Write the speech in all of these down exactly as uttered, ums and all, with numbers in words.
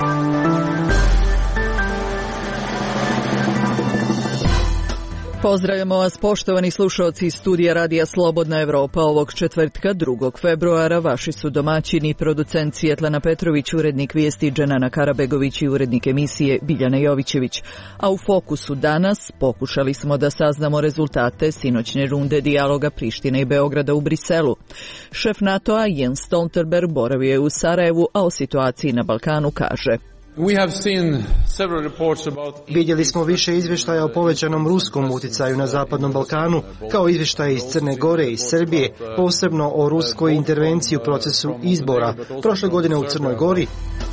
Pozdravljamo vas, poštovani slušalci iz studija Radija Slobodna Evropa. Ovog četvrtka, drugog februara, vaši su domaćini, producent Svjetlana Petrović, urednik vijesti Dženana Karabegović i urednik emisije Biljana Jovićević. A u fokusu danas pokušali smo da saznamo rezultate sinoćne runde dijaloga Prištine i Beograda u Briselu. Šef NATO-a Jens Stoltenberg boravio je u Sarajevu, a o situaciji na Balkanu kaže: Vidjeli smo više izvještaja o povećanom ruskom utjecaju na Zapadnom Balkanu, kao izvještaje iz Crne Gore i Srbije, posebno o ruskoj intervenciji u procesu izbora prošle godine u Crnoj Gori.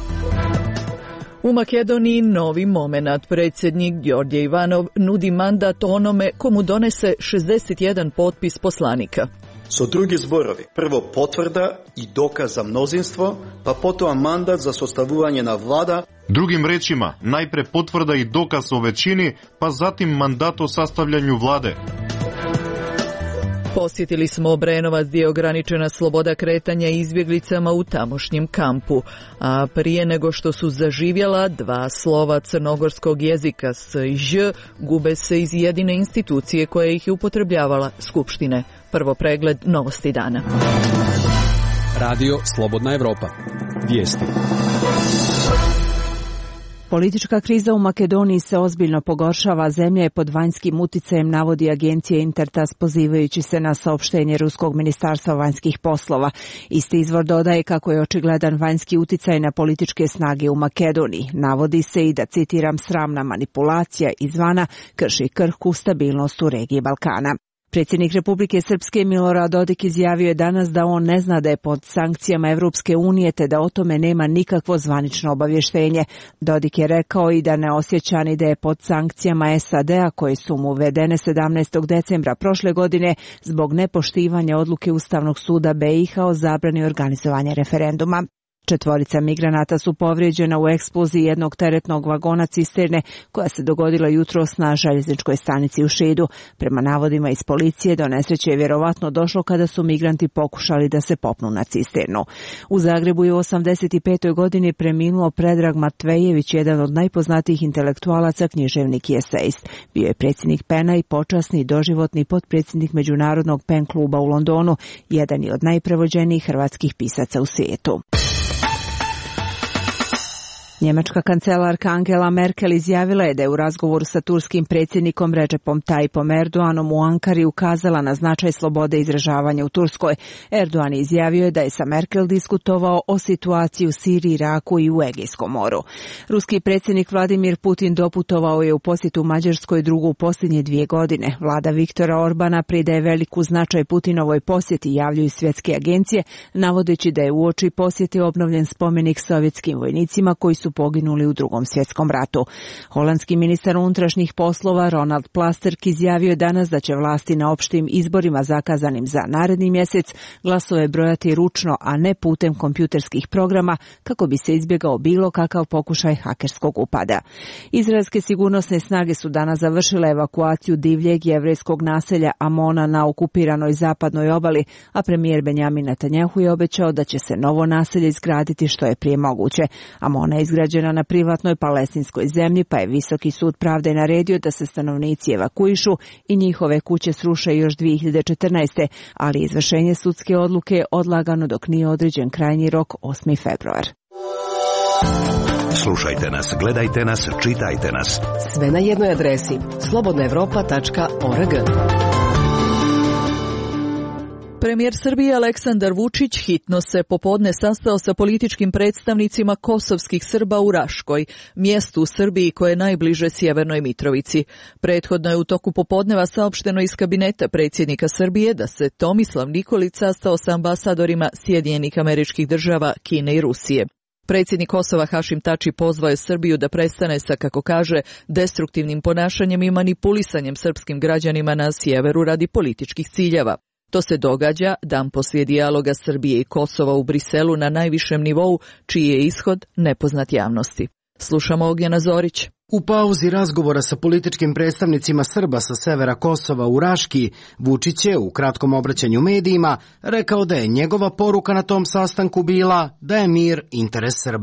U Makedoniji novi momenat. Predsjednik Đorđe Ivanov nudi mandat onome komu donese šezdeset jedan potpis poslanika. Su drugi zborovi. Prvo potvrda i dokaz za množinstvo, pa potom mandat za sastavljanje na vlada. Drugim rečima, najpre potvrda i dokaz o većini, pa zatim mandat o sastavljanju vlade. Posjetili smo Obrenovac gdje je ograničena sloboda kretanja izbjeglicama u tamošnjem kampu, a prije nego što su zaživjela dva slova crnogorskog jezika s i ž, gube se iz jedine institucije koja ih je upotrebljavala, Skupštine. Prvo pregled novosti dana. Radio Slobodna Evropa. Vijesti. Politička kriza u Makedoniji se ozbiljno pogoršava, zemlja je pod vanjskim uticajem, navodi agencija Intertas pozivajući se na saopštenje Ruskog ministarstva vanjskih poslova. Isti izvor dodaje kako je očigledan vanjski uticaj na političke snage u Makedoniji. Navodi se i da, citiram, sramna manipulacija izvana krši krhku stabilnost u regiji Balkana. Predsjednik Republike Srpske Milorad Dodik izjavio je danas da on ne zna da je pod sankcijama Evropske unije te da o tome nema nikakvo zvanično obavještenje. Dodik je rekao i da ne osjeća ni da je pod sankcijama es a de a koje su mu uvedene sedamnaestog decembra prošle godine zbog nepoštivanja odluke Ustavnog suda be i ha o zabrani organizovanja referenduma. Četvorica migranata su povrijeđena u eksploziji jednog teretnog vagona cisterne koja se dogodila jutros na željezničkoj stanici u Šidu. Prema navodima iz policije, do nesreće je vjerovatno došlo kada su migranti pokušali da se popnu na cisternu. U Zagrebu je u osamdeset petoj godini preminuo Predrag Matvejević, jedan od najpoznatijih intelektualaca, književnik i esejist. Bio je predsjednik pena i počasni doživotni potpredsjednik Međunarodnog pen kluba u Londonu, jedan je od najprevođenijih hrvatskih pisaca u svijetu. Njemačka kancelarka Angela Merkel izjavila je da je u razgovoru sa turskim predsjednikom Recepom Tayyipom Erdoganom u Ankari ukazala na značaj slobode izražavanja u Turskoj. Erdogan izjavio je da je sa Merkel diskutovao o situaciji u Siriji, Iraku i u Egejskom moru. Ruski predsjednik Vladimir Putin doputovao je u posjetu Mađarskoj drugu u posljednje dvije godine. Vlada Viktora Orbana pridaje veliku značaj Putinovoj posjeti, javljaju svjetske agencije, navodeći da je uoči posjete obnovljen spomenik sovjetskim vojnicima koji su poginuli u Drugom svjetskom ratu. Holandski ministar unutrašnjih poslova Ronald Plasterk izjavio danas da će vlasti na opštim izborima zakazanim za naredni mjesec glasove brojati ručno, a ne putem kompjuterskih programa, kako bi se izbjegao bilo kakav pokušaj hakerskog upada. Izraelske sigurnosne snage su danas završile evakuaciju divljeg jevrejskog naselja Amona na okupiranoj zapadnoj obali, a premijer Benjamin Netanjahu je obećao da će se novo naselje izgraditi što je prije moguće. Amona je izgrađena na privatnoj palestinskoj zemlji, pa je Visoki sud pravde naredio da se stanovnici evakuišu i njihove kuće sruše još dvije hiljade četrnaeste. ali izvršenje sudske odluke je odlagano dok nije određen krajnji rok osmi februar. Slušajte nas, gledajte nas, čitajte nas. Sve na jednoj adresi slobodna evropa tačka org. Premijer Srbije Aleksandar Vučić hitno se popodne sastao sa političkim predstavnicima kosovskih Srba u Raškoj, mjestu u Srbiji koje je najbliže Sjevernoj Mitrovici. Prethodno je u toku popodneva saopšteno iz kabineta predsjednika Srbije da se Tomislav Nikolić sastao sa ambasadorima Sjedinjenih Američkih Država, Kine i Rusije. Predsjednik Kosova Hašim Tači pozvao je Srbiju da prestane sa, kako kaže, destruktivnim ponašanjem i manipulisanjem srpskim građanima na sjeveru radi političkih ciljeva. To se događa dan poslije dijaloga Srbije i Kosova u Briselu na najvišem nivou, čiji je ishod nepoznat javnosti. Slušamo Ognjena Zorić. U pauzi razgovora sa političkim predstavnicima Srba sa severa Kosova u Raški, Vučić je u kratkom obraćanju medijima rekao da je njegova poruka na tom sastanku bila da je mir interes Srba.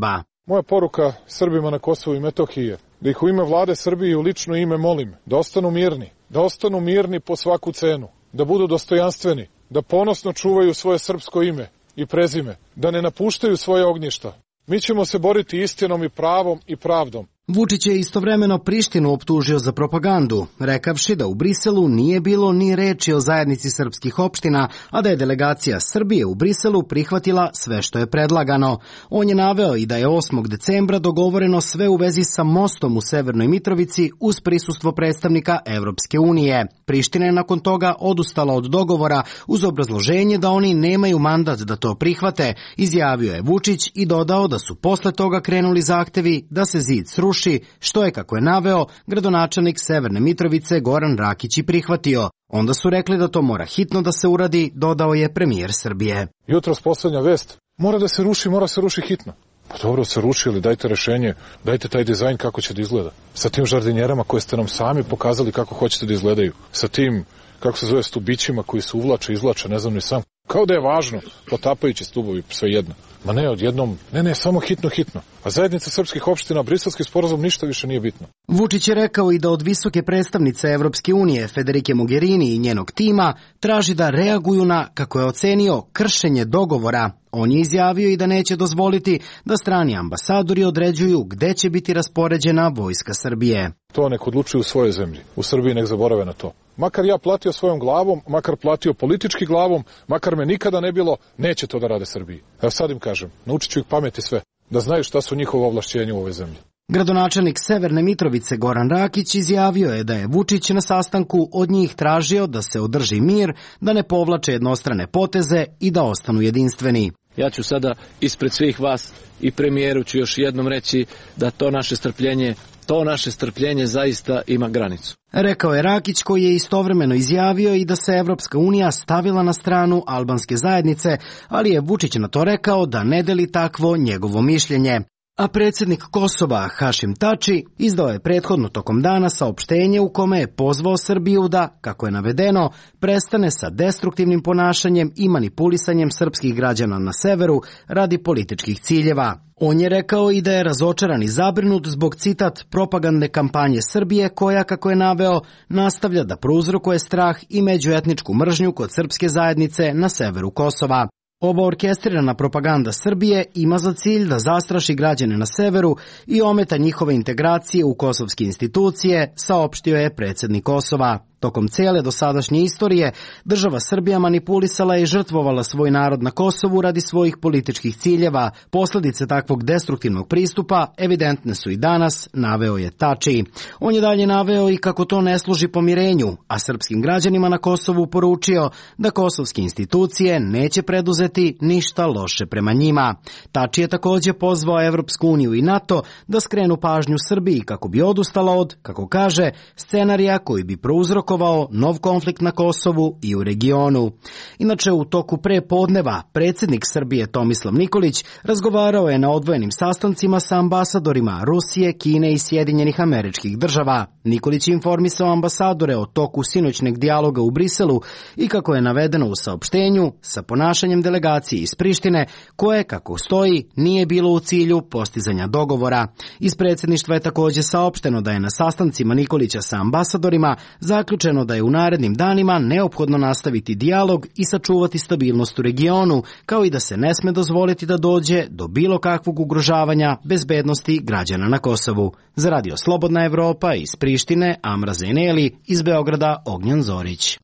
Moja poruka Srbima na Kosovu i Metohiji je da ih u ime vlade Srbije i u lično ime molim da ostanu mirni, da ostanu mirni po svaku cenu, da budu dostojanstveni, da ponosno čuvaju svoje srpsko ime i prezime, da ne napuštaju svoje ognjišta. Mi ćemo se boriti istinom i pravom i pravdom. Vučić je istovremeno Prištinu optužio za propagandu, rekavši da u Briselu nije bilo ni reči o zajednici srpskih opština, a da je delegacija Srbije u Briselu prihvatila sve što je predlagano. On je naveo i da je osmog decembra dogovoreno sve u vezi sa mostom u Severnoj Mitrovici uz prisustvo predstavnika Evropske unije. Priština je nakon toga odustala od dogovora uz obrazloženje da oni nemaju mandat da to prihvate, izjavio je Vučić i dodao da su posle toga krenuli zahtevi da se zid sruši, što je, kako je naveo, gradonačelnik Severne Mitrovice Goran Rakić i prihvatio. Onda su rekli da to mora hitno da se uradi, dodao je premijer Srbije. Jutros poslednja vest, mora da se ruši, mora se ruši hitno. Pa dobro, se ruši, ali dajte rešenje, dajte taj dizajn kako će da izgleda. Sa tim žardinjerama koje ste nam sami pokazali kako hoćete da izgledaju. Sa tim, kako se zove, stubićima koji se uvlače, izvlače, ne znam ni sam. Kao da je važno, potapajući stubovi, sve jedno. Ma ne, odjednom, ne, ne, samo hitno, hitno. A zajednica srpskih opština, briselski sporazum, ništa više nije bitno. Vučić je rekao i da od visoke predstavnice Evropske unije, Federike Mogherini i njenog tima, traži da reaguju na, kako je ocenio, kršenje dogovora. On je izjavio i da neće dozvoliti da strani ambasadori određuju gde će biti raspoređena vojska Srbije. To nek odlučuju u svojoj zemlji. U Srbiji nek zaborave na to. Makar ja platio svojom glavom, makar platio politički glavom, makar me nikada ne bilo, neće to da rade Srbiji. Evo sad im kažem, naučit ću ih pameti sve, da znaju šta su njihova ovlašćenja u ovoj zemlji. Gradonačelnik Severne Mitrovice Goran Rakić izjavio je da je Vučić na sastanku od njih tražio da se održi mir, da ne povlače jednostrane poteze i da ostanu jedinstveni. Ja ću sada ispred svih vas i premijeru ću još jednom reći da to naše strpljenje, to naše strpljenje zaista ima granicu. Rekao je Rakić, koji je istovremeno izjavio i da se Evropska unija stavila na stranu albanske zajednice, ali je Vučić na to rekao da ne deli takvo njegovo mišljenje. A predsjednik Kosova, Hašim Tači, izdao je prethodno tokom dana saopštenje u kome je pozvao Srbiju da, kako je navedeno, prestane sa destruktivnim ponašanjem i manipulisanjem srpskih građana na severu radi političkih ciljeva. On je rekao i da je razočaran i zabrinut zbog, citat, propagandne kampanje Srbije koja, kako je naveo, nastavlja da prouzrokuje strah i međuetničku mržnju kod srpske zajednice na severu Kosova. Ova orkestrirana propaganda Srbije ima za cilj da zastraši građane na severu i ometa njihove integracije u kosovske institucije, saopštio je predsjednik Kosova. Tokom cele dosadašnje istorije, država Srbija manipulisala i žrtvovala svoj narod na Kosovu radi svojih političkih ciljeva. Posledice takvog destruktivnog pristupa evidentne su i danas, naveo je Tači. On je dalje naveo i kako to ne služi pomirenju, a srpskim građanima na Kosovu poručio da kosovske institucije neće preduzeti ništa loše prema njima. Tači je također pozvao Evropsku uniju i NATO da skrenu pažnju Srbiji kako bi odustala od, kako kaže, scenarija koji bi prouzrokovao nov konflikt na Kosovu i u regionu. Inače, u toku prepodneva predsjednik Srbije Tomislav Nikolić razgovarao je na odvojenim sastancima sa ambasadorima Rusije, Kine i Sjedinjenih Američkih Država. Nikolić je informisao ambasadore o toku sinoćnog dijaloga u Briselu i, kako je navedeno u saopštenju, sa ponašanjem delegacije iz Prištine, koje, kako stoji, nije bilo u cilju postizanja dogovora. Iz predsjedništva je također saopšteno da je na sastancima Nikolića sa ambasadorima zaključeno da je u narednim danima neophodno nastaviti dijalog i sačuvati stabilnost u regionu, kao i da se ne sme dozvoliti da dođe do bilo kakvog ugrožavanja bezbednosti građana na Kosovu. Za Radio Slobodna Evropa iz Prištine, Amra Zeneli, iz Beograda Ognjan Zorić.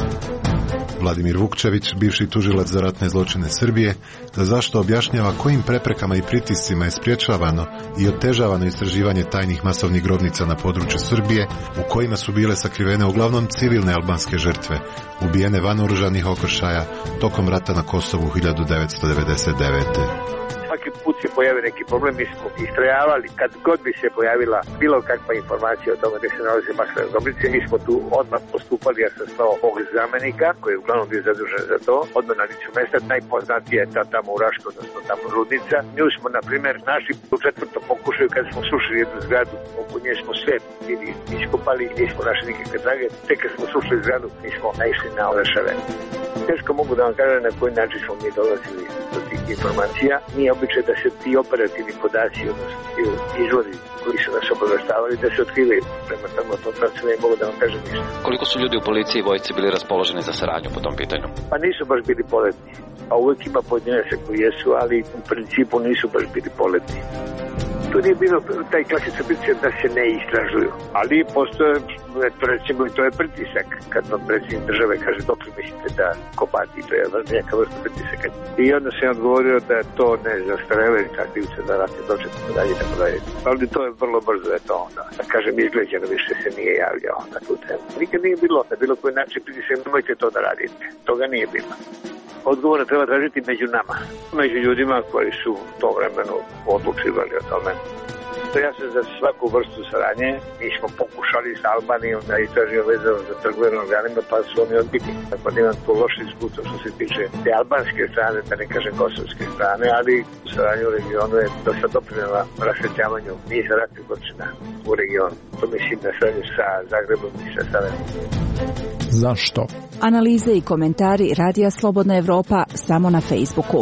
Vladimir Vukčević, bivši tužilac za ratne zločine Srbije, za zašto objašnjava kojim preprekama i pritiscima je spriječavano i otežavano istraživanje tajnih masovnih grobnica na području Srbije, u kojima su bile sakrivene uglavnom civilne albanske žrtve, ubijene van oružanih okršaja tokom rata na Kosovu hiljadu devetsto devedeset devete. Svaki put se pojavi neki problem, mi smo istrajavali, kad god bi se pojavila bilo kakva informacija o tome gde se nalaze masovne grobnice, mi smo tu odmah postupali, ja sam stao ovog zamenika, koji je uglavnom bio zadužen za to, odmah na licu mesta, najpoznatije je ta tamo u Raškoj, odnosno tamo Rudnica. Nju smo, na primjer, našli u četvrtom pokušaju kad smo srušili jednu zgradu, oko nje smo sve bili iskopali, nismo našli nikakve trage, tek kad smo srušili zgradu, mi smo naišli na orešave. Teško mogu da vam kažem na koji način smo mi dolazili do tih informacija. Nije običaj da se ti operativni podaci, odnosno izvori koji su nas obaveštavali, da se otkrivaju. Prema tamo to pravcu ne mogu da vam kažem ništa. Koliko su ljudi u policiji i vojsci bili raspoloženi za saradnju po tom pitanju? Pa nisu baš bili poletni. A uvek ima pojedinaca koji jesu, ali u principu nisu baš bili poletni. Tu nije bilo taj klasičan pritisak da se ne istražuju, ali postoje, recimo, i to je pritisak kad vam predsjednik države kaže dokle mislite da kopati, to je neka vrsta pritisaka. I onda se odgovorio da to ne zastarevaju takvice za ratne zločine, tako dalje, tako dalje. Ali to je vrlo brzo, da je to onda, da kažem, izgleđeno, više se nije javljao na tu temu. Nikad nije bilo, na bilo koji način pritisak, nemojte to da radite, toga nije bilo. Odgovore treba tražiti među nama, među ljudima koji su u tom vremenu odlučivali o tome. Ja sam za svaku vrstu saradnje, mi smo pokušali s Albanijom da istražimo vezano za trgovinu organima, pa su oni odbili. Tako da imam to loše iskustvo što se tiče te albanske strane, da ne kažem kosovske strane, ali saradnja u regionu je dosta doprinela rasvetljavanju niza ratnih zločina u regionu. To mislim na saradnju sa Zagrebom i sa Sarajevom. Zašto? Analize i komentari Radija Slobodna Evropa samo na Facebooku.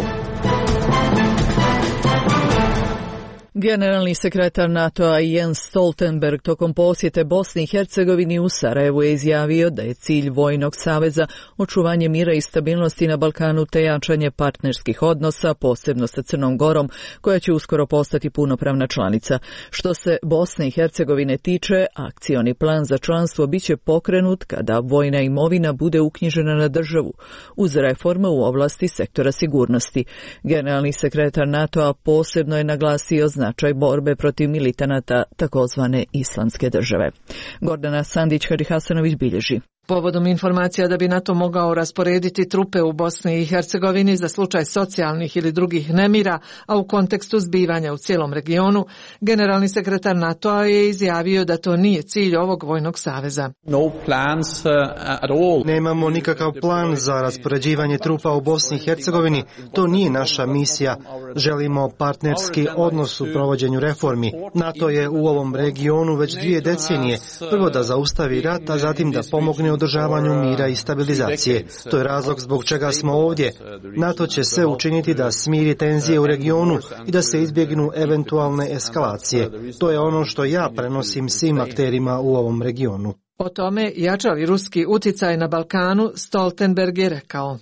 Generalni sekretar NATO-a Jens Stoltenberg tokom posjete Bosni i Hercegovini u Sarajevu je izjavio da je cilj vojnog saveza očuvanje mira i stabilnosti na Balkanu te jačanje partnerskih odnosa, posebno sa Crnom Gorom, koja će uskoro postati punopravna članica. Što se Bosne i Hercegovine tiče, akcioni plan za članstvo biće pokrenut kada vojna imovina bude uknjižena na državu, uz reforme u oblasti sektora sigurnosti. Generalni sekretar NATO-a posebno je naglasio značaj borbe protiv militanata takozvane islamske države. Gordana Sandić-Hadžihasanović bilježi. Povodom informacija da bi NATO mogao rasporediti trupe u Bosni i Hercegovini za slučaj socijalnih ili drugih nemira, a u kontekstu zbivanja u cijelom regionu, generalni sekretar NATO-a je izjavio da to nije cilj ovog vojnog saveza. No plans, uh, at all. Nemamo nikakav plan za raspoređivanje trupa u Bosni i Hercegovini. To nije naša misija. Želimo partnerski odnos u provođenju reformi. NATO je u ovom regionu već dvije decenije. Prvo da zaustavi rat, a zatim da pomogne održavanju mira i stabilizacije. To je razlog zbog čega smo ovdje. NATO će sve učiniti da smiri tenzije u regionu i da se izbjegnu eventualne eskalacije. To je ono što ja prenosim svim akterima u ovom regionu. O tome jača li ruski uticaj na Balkanu, Stoltenberg je rekao.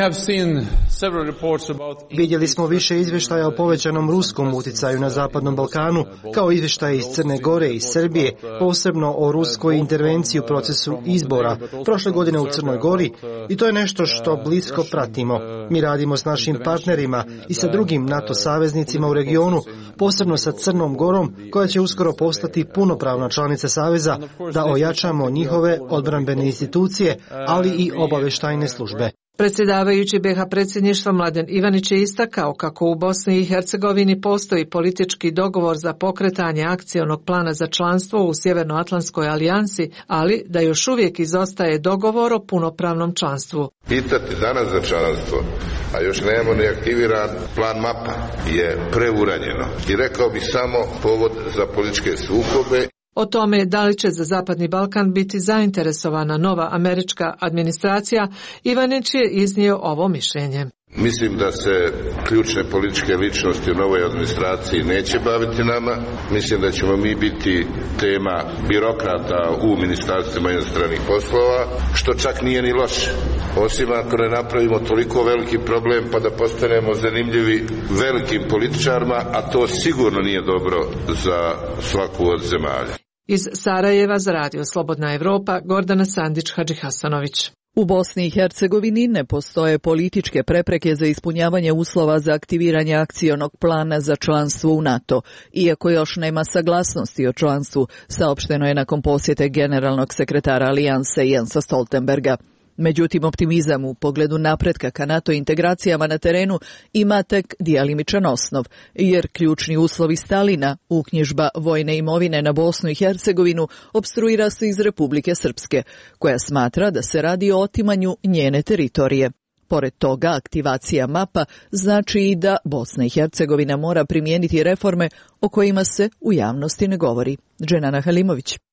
Vidjeli smo više izvještaja o povećanom ruskom uticaju na Zapadnom Balkanu, kao izvještaje iz Crne Gore i Srbije, posebno o ruskoj intervenciji u procesu izbora prošle godine u Crnoj Gori, i to je nešto što blisko pratimo. Mi radimo s našim partnerima i sa drugim NATO saveznicima u regionu, posebno sa Crnom Gorom, koja će uskoro postati punopravna članica saveza, da ojačamo njihove odbrambene institucije, ali i obavještajne službe. Predsjedavajući be ha predsjedništva Mladen Ivanić je istakao kako u Bosni i Hercegovini postoji politički dogovor za pokretanje akcionog plana za članstvo u Sjevernoatlantskoj alijansi, ali da još uvijek izostaje dogovor o punopravnom članstvu. Pitati danas za članstvo, a još nemamo ni aktiviran plan mapa, je preuranjeno. I rekao bih samo povod za političke sukobe. O tome da li će za Zapadni Balkan biti zainteresovana nova američka administracija, Ivanić je iznio ovo mišljenje. Mislim da se ključne političke ličnosti u novoj administraciji neće baviti nama. Mislim da ćemo mi biti tema birokrata u ministarstvima inostranih poslova, što čak nije ni loše. Osim ako ne napravimo toliko veliki problem pa da postanemo zanimljivi velikim političarima, a to sigurno nije dobro za svaku od zemalja. Iz Sarajeva za Radio Slobodna Evropa, Gordana Sandić-Hadžihasanović. U Bosni i Hercegovini ne postoje političke prepreke za ispunjavanje uslova za aktiviranje akcionog plana za članstvo u NATO, iako još nema saglasnosti o članstvu, saopšteno je nakon posjete generalnog sekretara Alijanse Jensa Stoltenberga. Međutim, optimizam u pogledu napretka ka NATO integracijama na terenu ima tek dijelimičan osnov, jer ključni uslovi Stalina, uknjižba vojne imovine na Bosnu i Hercegovinu, opstruira se iz Republike Srpske, koja smatra da se radi o otimanju njene teritorije. Pored toga, aktivacija mapa znači i da Bosna i Hercegovina mora primijeniti reforme o kojima se u javnosti ne govori. Dženana Halimović.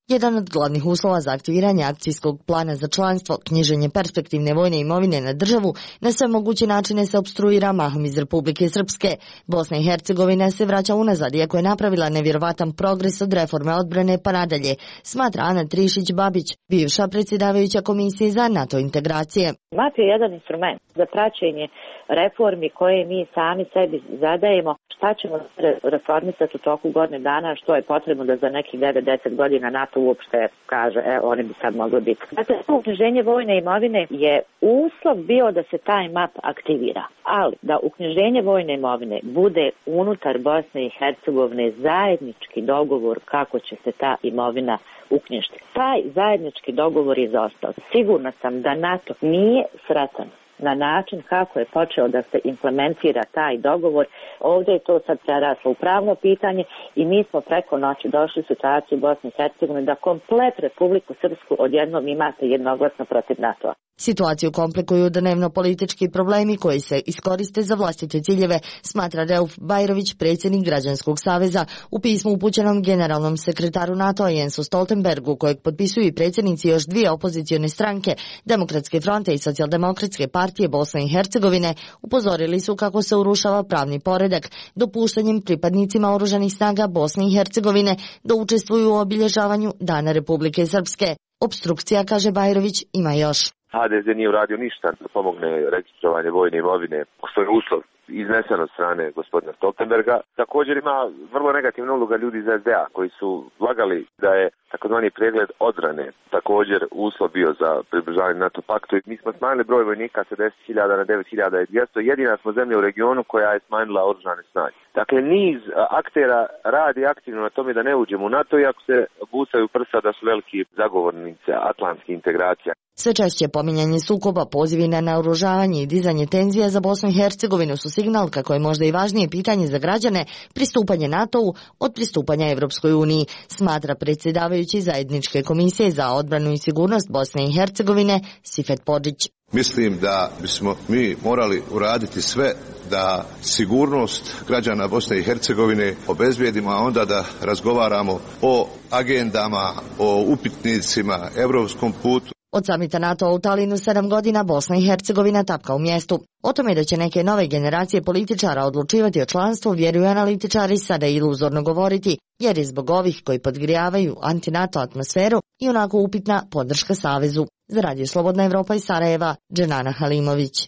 Jedan od glavnih uslova za aktiviranje akcijskog plana za članstvo, knjiženje perspektivne vojne imovine na državu, na sve moguće načine se opstruira mahom iz Republike Srpske. Bosna i Hercegovina se vraća unazad, iako je napravila nevjerovatan progres od reforme odbrane pa nadalje, smatra Ana Trišić-Babić, bivša predsjedavajuća Komisije za NATO integracije. MAP je jedan instrument za praćenje reformi koje mi sami sebi zadajemo, šta ćemo reformisati u toku godine dana, što je potrebno da za nekih devet do deset godina NATO uopšte kaže, e, oni bi sad mogli biti. Dakle, uknjiženje vojne imovine je uslov bio da se taj MAP aktivira, ali da uknjiženje vojne imovine bude unutar Bosne i Hercegovine zajednički dogovor kako će se ta imovina uknjižiti. Taj zajednički dogovor je izostao. Sigurna sam da NATO nije sretan na način kako je počeo da se implementira taj dogovor. Ovdje je to sad preraslo u pravno pitanje i mi smo preko noći došli u situaciju u Bosni i Hercegovini da komplet Republiku Srpsku odjednom imate jednoglasno protiv NATO-a. Situaciju komplikuju dnevno politički problemi koji se iskoriste za vlastite ciljeve, smatra Rauf Bajrović, predsjednik Građanskog saveza, u pismu upućenom generalnom sekretaru NATO-a Jensu Stoltenbergu, kojeg potpisuju i predsjednici još dvije opozicione stranke, Demokratske fronte i Socijaldemokratske partije Bosne i Hercegovine, upozorili su kako se urušava pravni poredak dopuštanjem pripadnicima oružanih snaga Bosne i Hercegovine da učestvuju u obilježavanju Dana Republike Srpske. Obstrukcija, kaže Bajrović, ima još. H D Z nije uradio ništa da pomogne registrovanje vojne imovine, što je uslov iznesen od strane gospodina Stoltenberga. Također ima vrlo negativna uloga ljudi iz S D A koji su lagali da je takozvani pregled odbrane također uslov bio za približavanje NATO paktu. Mi smo smanjili broj vojnika sa deset hiljada na devet hiljada dvjesto. Jedina smo zemlja u regionu koja je smanjila oružane snage. Dakle, niz aktera radi aktivno na tome da ne uđemo u NATO, iako se busaju prsa da su veliki zagovornici atlantskih integracija. Sve češće pominjanje sukoba, pozivi na naoružavanje i dizanje tenzija za Bosnu i Hercegovinu su signal kako je možda i važnije pitanje za građane pristupanje NATO-u od pristupanja Evropskoj uniji, smatra predsjedavajući Zajedničke komisije za odbranu i sigurnost Bosne i Hercegovine Sifet Podžić. Mislim da bismo mi morali uraditi sve da sigurnost građana Bosne i Hercegovine obezbijedimo, a onda da razgovaramo o agendama, o upitnicima, evropskom putu. Od samita NATO-a u Talinu sedam godina Bosna i Hercegovina tapka u mjestu. O tome da će neke nove generacije političara odlučivati o članstvu, vjeruju analitičari, sada je iluzorno govoriti, jer je zbog ovih koji podgrijavaju anti-NATO atmosferu i onako upitna podrška Savezu. Za Radio Slobodna Evropa iz Sarajeva, Dženana Halimović.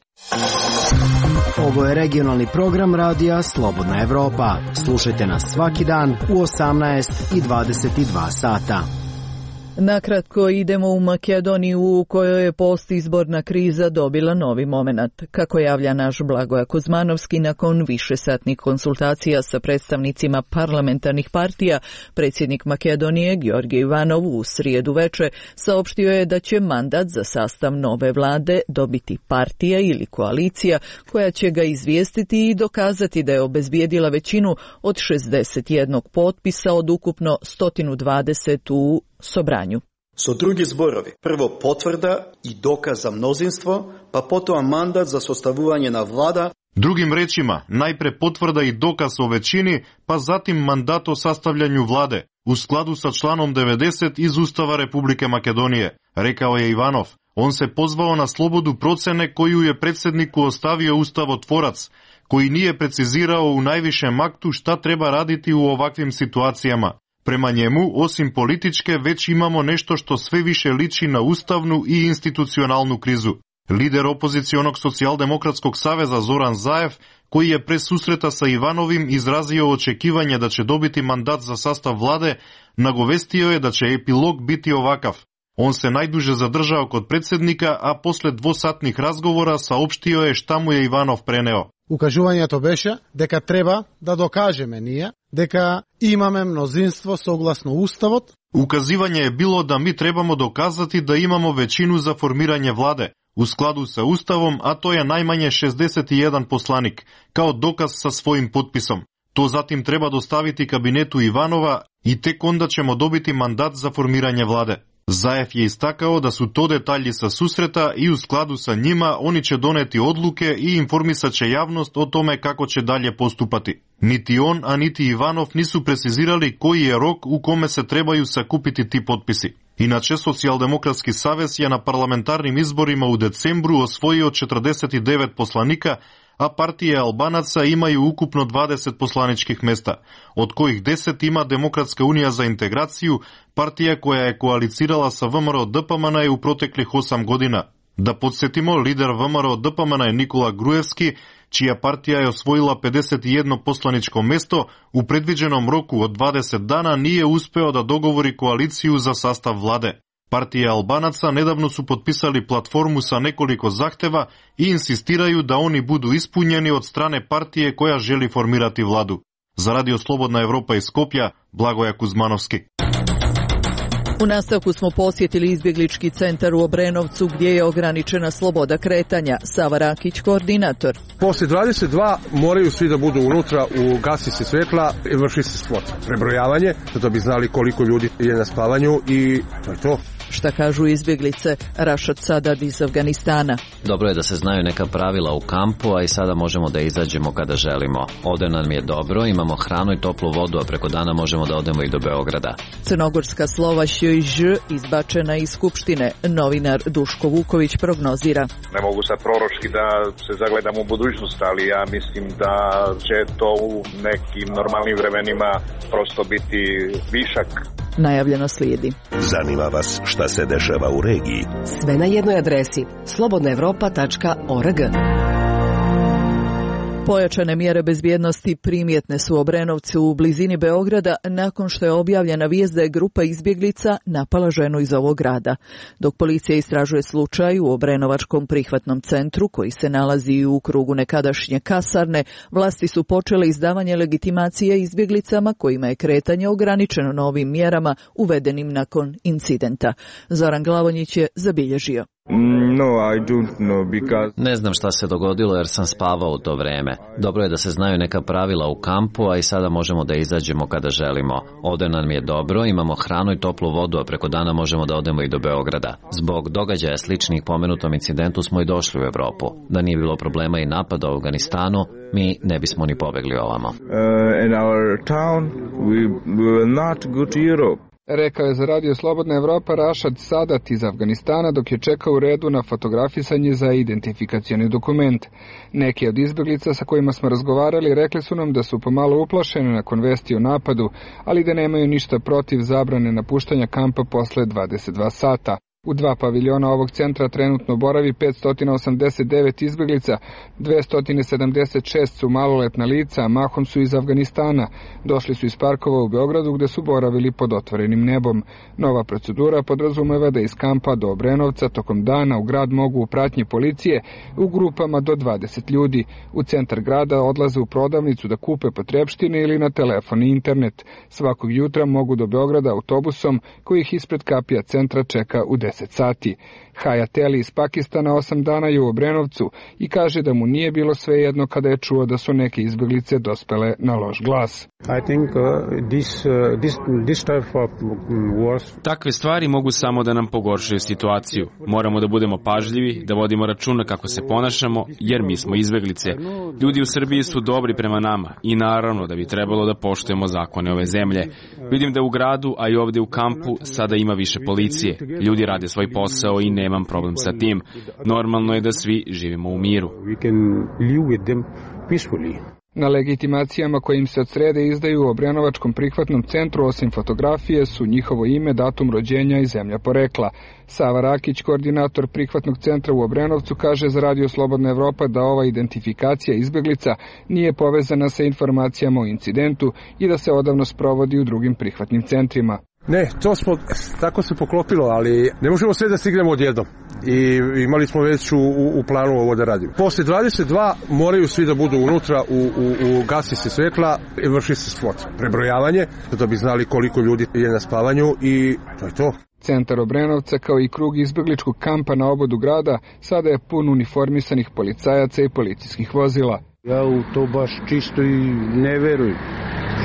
Ovo je regionalni program radija Slobodna Evropa. Slušajte nas svaki dan u osamnaest i dvadeset dva sata. Nakratko idemo u Makedoniju u kojoj je postizborna kriza dobila novi momenat. Kako javlja naš Blagoja Kuzmanovski, nakon višesatnih konsultacija sa predstavnicima parlamentarnih partija, predsjednik Makedonije Georgije Ivanov u srijedu veče saopštio je da će mandat za sastav nove vlade dobiti partija ili koalicija koja će ga izvijestiti i dokazati da je obezbijedila većinu od šezdeset jedan potpisa od ukupno sto dvadeset u Sobranju. So drugi zborovi, prvo potvrda i dokaz za mnozinstvo, pa potom mandat za sastavljanje na vlada. Drugim rečima, najpre potvrda i dokaz o većini, pa zatim mandat o sastavljanju vlade, u skladu sa članom devedeset iz Ustava Republike Makedonije, rekao je Ivanov. On se pozvao na slobodu procene koju je predsjedniku ostavio ustavotvorac, koji nije precizirao u najvišem aktu šta treba raditi u ovakvim situacijama. Prema njemu, osim političke, već imamo nešto što sve više liči na ustavnu i institucionalnu krizu. Lider opozicionog socijaldemokratskog saveza Zoran Zaev, koji je pre susreta sa Ivanovim izrazio očekivanje da će dobiti mandat za sastav vlade, nagovestio je da će epilog biti ovakav. On se najduže zadržao kod predsjednika, a posle dvosatnih razgovora saopštio je šta mu je Ivanov preneo. Укажувањето беше дека треба да докажеме ние дека имаме мнозинство согласно Уставот. Указивање je bilo da mi trebamo dokazati da imamo većinu za formiranje vlade, u skladu sa Ustavom, a to je najmanje šezdeset jedan poslanik, kao dokaz sa svojim potpisom. To zatim treba dostaviti kabinetu Ivanova i tek onda ćemo dobiti mandat za formiranje vlade. Заев je istakao da su to detalji sa susreta i u skladu sa njima oni će doneti odluke i informisat će javnost o tome kako će dalje postupati. Niti on, a niti Ivanov nisu precizirali koji je rok u kome se trebaju sakupiti ti potpisi. Inače, Socijaldemokratski savez je na parlamentarnim izborima u decembru osvojio četrdeset devet poslanika, a partije Albanaca imaju ukupno dvadeset poslaničkih mesta, od kojih deset ima Demokratska unija za integraciju, partija koja je koalicirala sa V M R O D P M N je u proteklih osam godina. Da podsjetimo, lider V M R O D P M N je Nikola Grujevski, čija partija je osvojila pedeset jedno poslaničko mesto, u predviđenom roku od dvadeset dana nije uspeo da dogovori koaliciju za sastav vlade. Partije Albanaca nedavno su potpisali platformu sa nekoliko zahteva i insistiraju da oni budu ispunjeni od strane partije koja želi formirati vladu. Za Radio Slobodna Evropa iz Skopja, Blagoja Kuzmanovski. U nastavku smo posjetili izbjeglički centar u Obrenovcu gdje je ograničena sloboda kretanja. Sava Rakić, koordinator. Poslije dvadeset dva moraju svi da budu unutra, ugasi se svetla i vrši se spot. Prebrojavanje, da bi znali koliko ljudi je na spavanju i to je to. Šta kažu izbjeglice? Rašad Sadad iz Afganistana. Dobro je da se znaju neka pravila u kampu, a i sada možemo da izađemo kada želimo. Ovdje nam je dobro, imamo hranu i toplu vodu, a preko dana možemo da odemo i do Beograda. Crnogorska slova Š I Ž izbačena iz Skupštine. Novinar Duško Vuković prognozira. Ne mogu sad proročki da se zagledam u budućnost, ali ja mislim da će to u nekim normalnim vremenima prosto biti višak. Najavljeno slijedi. Zanima vas šta se dešava u regiji? Sve na jednoj adresi slobodna evropa tačka org. Pojačane mjere bezbjednosti primjetne su u Obrenovcu u blizini Beograda nakon što je objavljena vijest da je grupa izbjeglica napala ženu iz ovog grada. Dok policija istražuje slučaj u Obrenovačkom prihvatnom centru koji se nalazi u krugu nekadašnje kasarne, vlasti su počele izdavanje legitimacije izbjeglicama kojima je kretanje ograničeno novim mjerama uvedenim nakon incidenta. Zoran Glavonjić je zabilježio. No, I don't know because... Ne znam šta se dogodilo jer sam spavao u to vreme. Dobro je da se znaju neka pravila u kampu, a i sada možemo da izađemo kada želimo. Ovdje nam je dobro, imamo hranu i toplu vodu, a preko dana možemo da odemo i do Beograda. Zbog događaja sličnih pomenutom incidentu smo i došli u Evropu. Da nije bilo problema i napada u Afganistanu, mi ne bismo ni pobegli ovamo. Uh, in our town, we will not go to Europe. Rekao je za Radio Slobodna Evropa Rašad Sadat iz Afganistana dok je čekao u redu na fotografisanje za identifikacioni dokument. Neki od izbjeglica sa kojima smo razgovarali rekli su nam da su pomalo uplašeni nakon vesti o napadu, ali da nemaju ništa protiv zabrane napuštanja kampa posle dvadeset dva sata. U dva paviljona ovog centra trenutno boravi petsto osamdeset devet izbjeglica, dvesta sedamdeset šest su maloletna lica, a mahom su iz Afganistana. Došli su iz parkova u Beogradu gde su boravili pod otvorenim nebom. Nova procedura podrazumeva da iz kampa do Obrenovca tokom dana u grad mogu u pratnji policije u grupama do dvadeset ljudi. U centar grada odlaze u prodavnicu da kupe potrepštine ili na telefon i internet. Svakog jutra mogu do Beograda autobusom koji ih ispred kapija centra čeka u deset sati. Hayat Ali iz Pakistana osam dana je u Obrenovcu i kaže da mu nije bilo svejedno kada je čuo da su neke izbjeglice dospele na loš glas. I think uh, this, uh, this, this type of wars... Takve stvari mogu samo da nam pogoršaju situaciju. Moramo da budemo pažljivi, da vodimo računa kako se ponašamo, jer mi smo izbjeglice. Ljudi u Srbiji su dobri prema nama i naravno da bi trebalo da poštujemo zakone ove zemlje. Vidim da u gradu, a i ovdje u kampu, sada ima više policije. Ljudi rade svoj posao i nemam problem sa tim. Normalno je da svi živimo u miru. Na legitimacijama koje im se od srede izdaju u Obrenovačkom prihvatnom centru osim fotografije su njihovo ime, datum rođenja i zemlja porekla. Sava Rakić, koordinator prihvatnog centra u Obrenovcu, kaže za Radio Slobodna Evropa da ova identifikacija izbjeglica nije povezana sa informacijama o incidentu i da se odavno sprovodi u drugim prihvatnim centrima. Ne, to smo, tako se poklopilo, ali ne možemo sve da stignemo odjednom. I imali smo već u, u planu ovo da radimo. Posle dvadeset dva moraju svi da budu unutra, u, u, u gasi se svetla i vrši se spot. Prebrojavanje, da bi znali koliko ljudi je na spavanju i to je to. Centar Obrenovca kao i krug izbjegličkog kampa na obodu grada sada je pun uniformisanih policajaca i policijskih vozila. Ja u to baš čisto i ne verujem.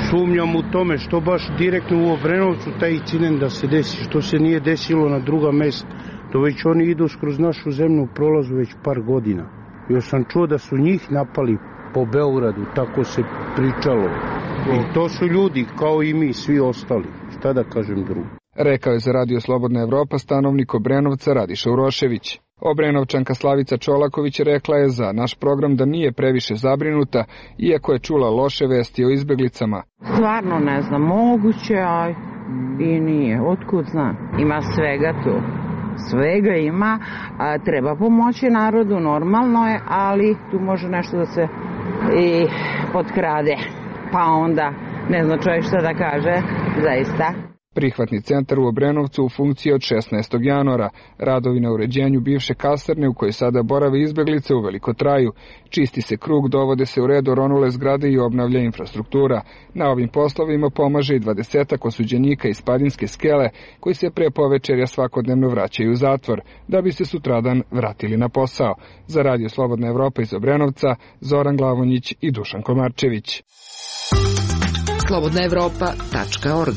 Sumnjam u tome što baš direktno u Obrenovcu taj incident da se desi, što se nije desilo na druga mesta. To već oni idu skroz našu zemlju prolazu već par godina. Još sam čuo da su njih napali po Beogradu, tako se pričalo. I to su ljudi kao i mi, svi ostali. Šta da kažem drugo? Rekao je za Radio Slobodna Evropa stanovnik Obrenovca Radiša Urošević. Obrenovčanka Slavica Čolaković rekla je za naš program da nije previše zabrinuta, iako je čula loše vesti o izbeglicama. Stvarno ne znam, moguće, a i nije. Otkud znam? Ima svega tu. Svega ima, a treba pomoći narodu, normalno je, ali tu može nešto da se i potkrade. Pa onda ne zna čovjek šta da kaže, zaista. Prihvatni centar u Obrenovcu u funkciji od šesnaestog januara. Radovi na uređenju bivše kasarne u kojoj sada borave izbeglice uveliko traju. Čisti se krug, dovode se u red oronule zgrade i obnavlja infrastruktura. Na ovim poslovima pomaže i dvadesetak osuđenika iz Padinske skele koji se pre povečerja svakodnevno vraćaju u zatvor, da bi se sutradan vratili na posao. Za Radio Slobodna Evropa iz Obrenovca, Zoran Glavonjić i Dušan Komarčević. slobodna evropa tačka org.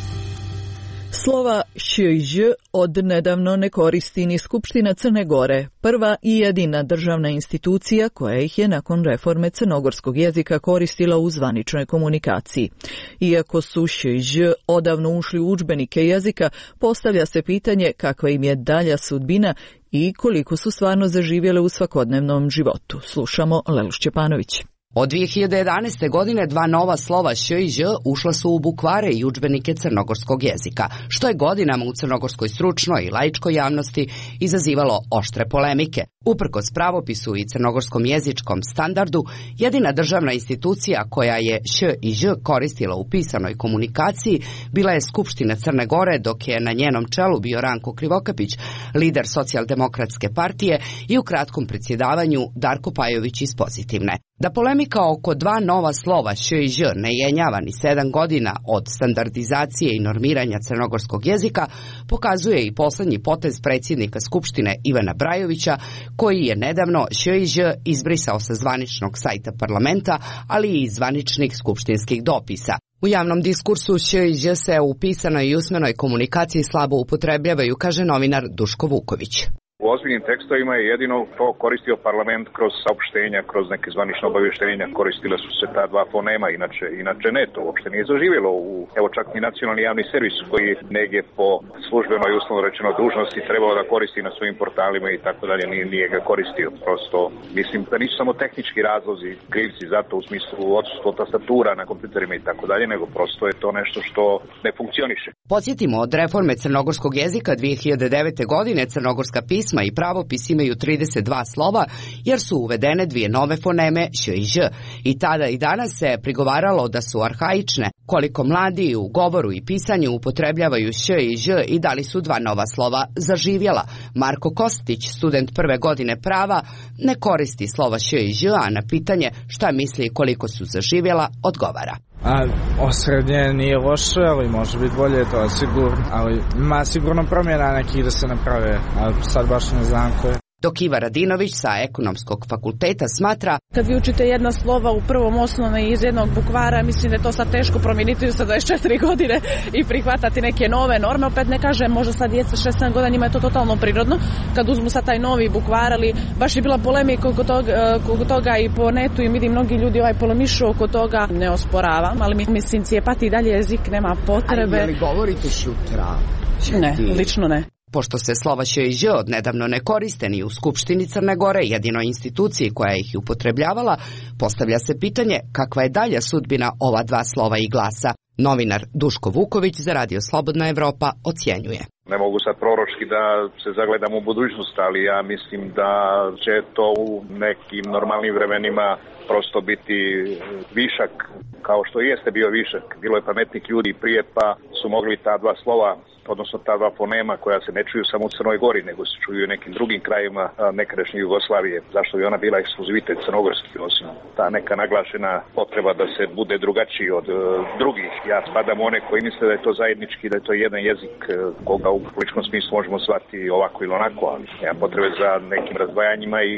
Slova š i ž od nedavno ne koristi ni Skupština Crne Gore, prva i jedina državna institucija koja ih je nakon reforme crnogorskog jezika koristila u zvaničnoj komunikaciji. Iako su š i ž odavno ušli u udžbenike jezika, postavlja se pitanje kakva im je dalja sudbina i koliko su stvarno zaživjele u svakodnevnom životu. Slušamo Lelu Šćepanović. Od dvije hiljade jedanaeste. godine dva nova slova š i ž ušla su u bukvare i udžbenike crnogorskog jezika, što je godinama u crnogorskoj stručnoj i laičkoj javnosti izazivalo oštre polemike. Uprkos pravopisu i crnogorskom jezičkom standardu, jedina državna institucija koja je š i ž koristila u pisanoj komunikaciji bila je Skupština Crne Gore, dok je na njenom čelu bio Ranko Krivokapić, lider socijaldemokratske partije, i u kratkom predsjedavanju Darko Pajović iz Pozitivne. Da polemika oko dva nova slova š i ž ne jenjava ni sedam godina od standardizacije i normiranja crnogorskog jezika, pokazuje i poslednji potez predsjednika Skupštine Ivana Brajovića, koji je nedavno š i ž izbrisao sa zvaničnog sajta parlamenta, ali i iz zvaničnih skupštinskih dopisa. U javnom diskursu š i ž se u pisanoj i usmenoj komunikaciji slabo upotrebljavaju, kaže novinar Duško Vuković. U ozbiljnim tekstovima je jedino to koristio parlament kroz saopštenja, kroz neke zvanične obavještenja, koristile su se ta dva fonema, inače, inače ne, to uopšte nije zaživjelo. U, evo čak ni nacionalni javni servis koji negdje po službenoj uslovno rečeno dužnosti trebao da koristi na svojim portalima i tako dalje, nije, nije ga koristio. Prosto, mislim da nisu samo tehnički razlozi, krivci za to u smislu odsustvo tastatura na kompjuterima i tako dalje, nego prosto je to nešto što ne funkcioniše. Podsjetimo, od reforme crnogorskog jezika dvije hiljade devete. godine crnogorska pisma i pravopis imaju trideset dva slova, jer su uvedene dvije nove foneme š i ž. I tada i danas se prigovaralo da su arhaične. Koliko mladi u govoru i pisanju upotrebljavaju š i ž i da li su dva nova slova zaživjela. Marko Kostić, student prve godine prava, ne koristi slova š i ž, a na pitanje šta misli koliko su zaživjela, odgovara. A osrednje nije loše, ali može biti bolje, to je sigurno. Ali ima sigurno promjena nekih da se naprave, ali sad baš ne znam koje. Dok Iva Radinović sa Ekonomskog fakulteta smatra: kad vi učite jedna slova u prvom osnovne iz jednog bukvara, mislim da je to sad teško promijeniti sa dvadeset četiri godine i prihvatati neke nove norme. Opet ne kažem, možda sad djeca šest sedam godina, njima je to totalno prirodno kad uzmu sad taj novi bukvar, ali baš je bila polemika oko toga, oko toga i po netu i vidim mnogi ljudi ovaj polemišu oko toga. Ne osporavam, ali mislim cijepati i dalje jezik nema potrebe. Ali je li govorite šutra? Ne, lično ne. Pošto se slova š i ž odnedavno ne koriste ni u Skupštini Crne Gore, jedinoj instituciji koja ih je upotrebljavala, postavlja se pitanje kakva je dalja sudbina ova dva slova i glasa. Novinar Duško Vuković za Radio Slobodna Evropa ocjenjuje: ne mogu sad proročki da se zagledam u budućnost, ali ja mislim da će to u nekim normalnim vremenima prosto biti višak, kao što jeste bio višak. Bilo je pametnih ljudi prije, pa su mogli ta dva slova, odnosno ta dva fonema koja se ne čuju samo u Crnoj Gori, nego se čuju u nekim drugim krajima nekadašnje Jugoslavije. Zašto bi ona bila ekskluzivitet crnogorski, osim ta neka naglašena potreba da se bude drugačiji od uh, drugih. Ja spadam u one koji misle da je to zajednički, da je to jedan jezik uh, koga u političkom smislu možemo shvatiti ovako ili onako, ali nema potrebe za nekim razdvajanjima i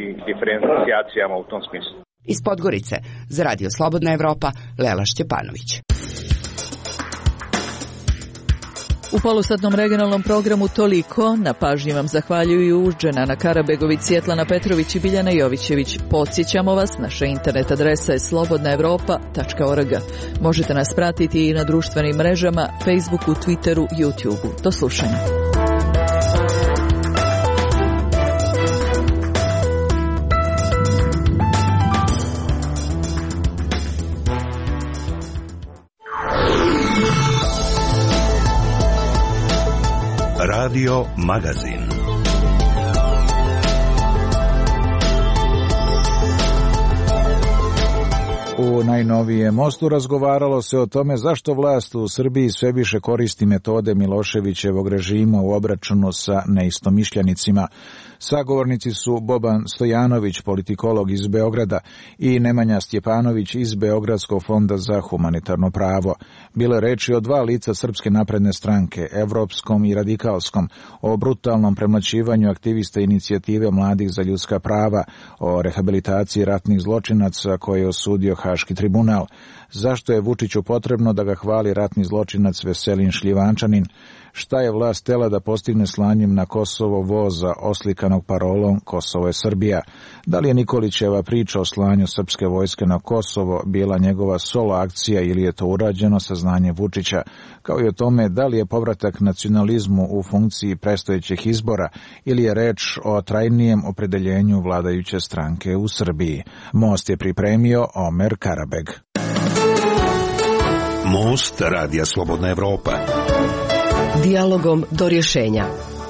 diferencijacijama u tom smislu. Iz Podgorice za Radio Slobodna Evropa, Lela Šćepanović. U polusatnom regionalnom programu toliko. Na pažnji vam zahvaljuju Dženana Karabegović, Svjetlana Petrović i Biljana Jovićević. Podsjećamo vas, naša internet adresa je slobodna evropa tačka org. Možete nas pratiti i na društvenim mrežama, Facebooku, Twitteru, YouTubeu. Do slušanja. Radio Magazin. U najnovijem Mostu razgovaralo se o tome zašto vlast u Srbiji sve više koristi metode Miloševićevog režima u obračunu sa neistomišljenicima. Sagovornici su Boban Stojanović, politikolog iz Beograda, i Nemanja Stjepanović iz Beogradskog fonda za humanitarno pravo. Bile reči o dva lica Srpske napredne stranke, evropskom i radikalskom, o brutalnom premlaćivanju aktivista inicijative mladih za ljudska prava, o rehabilitaciji ratnih zločinaca koje je osudio Haški tribunal. Zašto je Vučiću potrebno da ga hvali ratni zločinac Veselin Šljivančanin? Šta je vlast htela da postigne slanjem na Kosovo voza oslikanog parolom Kosovo je Srbija? Da li je Nikolićeva priča o slanju srpske vojske na Kosovo bila njegova solo akcija ili je to urađeno sa znanjem Vučića? Kao i o tome da li je povratak nacionalizmu u funkciji predstojećih izbora ili je reč o trajnijem opredeljenju vladajuće stranke u Srbiji? Most je pripremio Omer Karabeg. Most Radija Slobodna Evropa. Dijalogom do rješenja.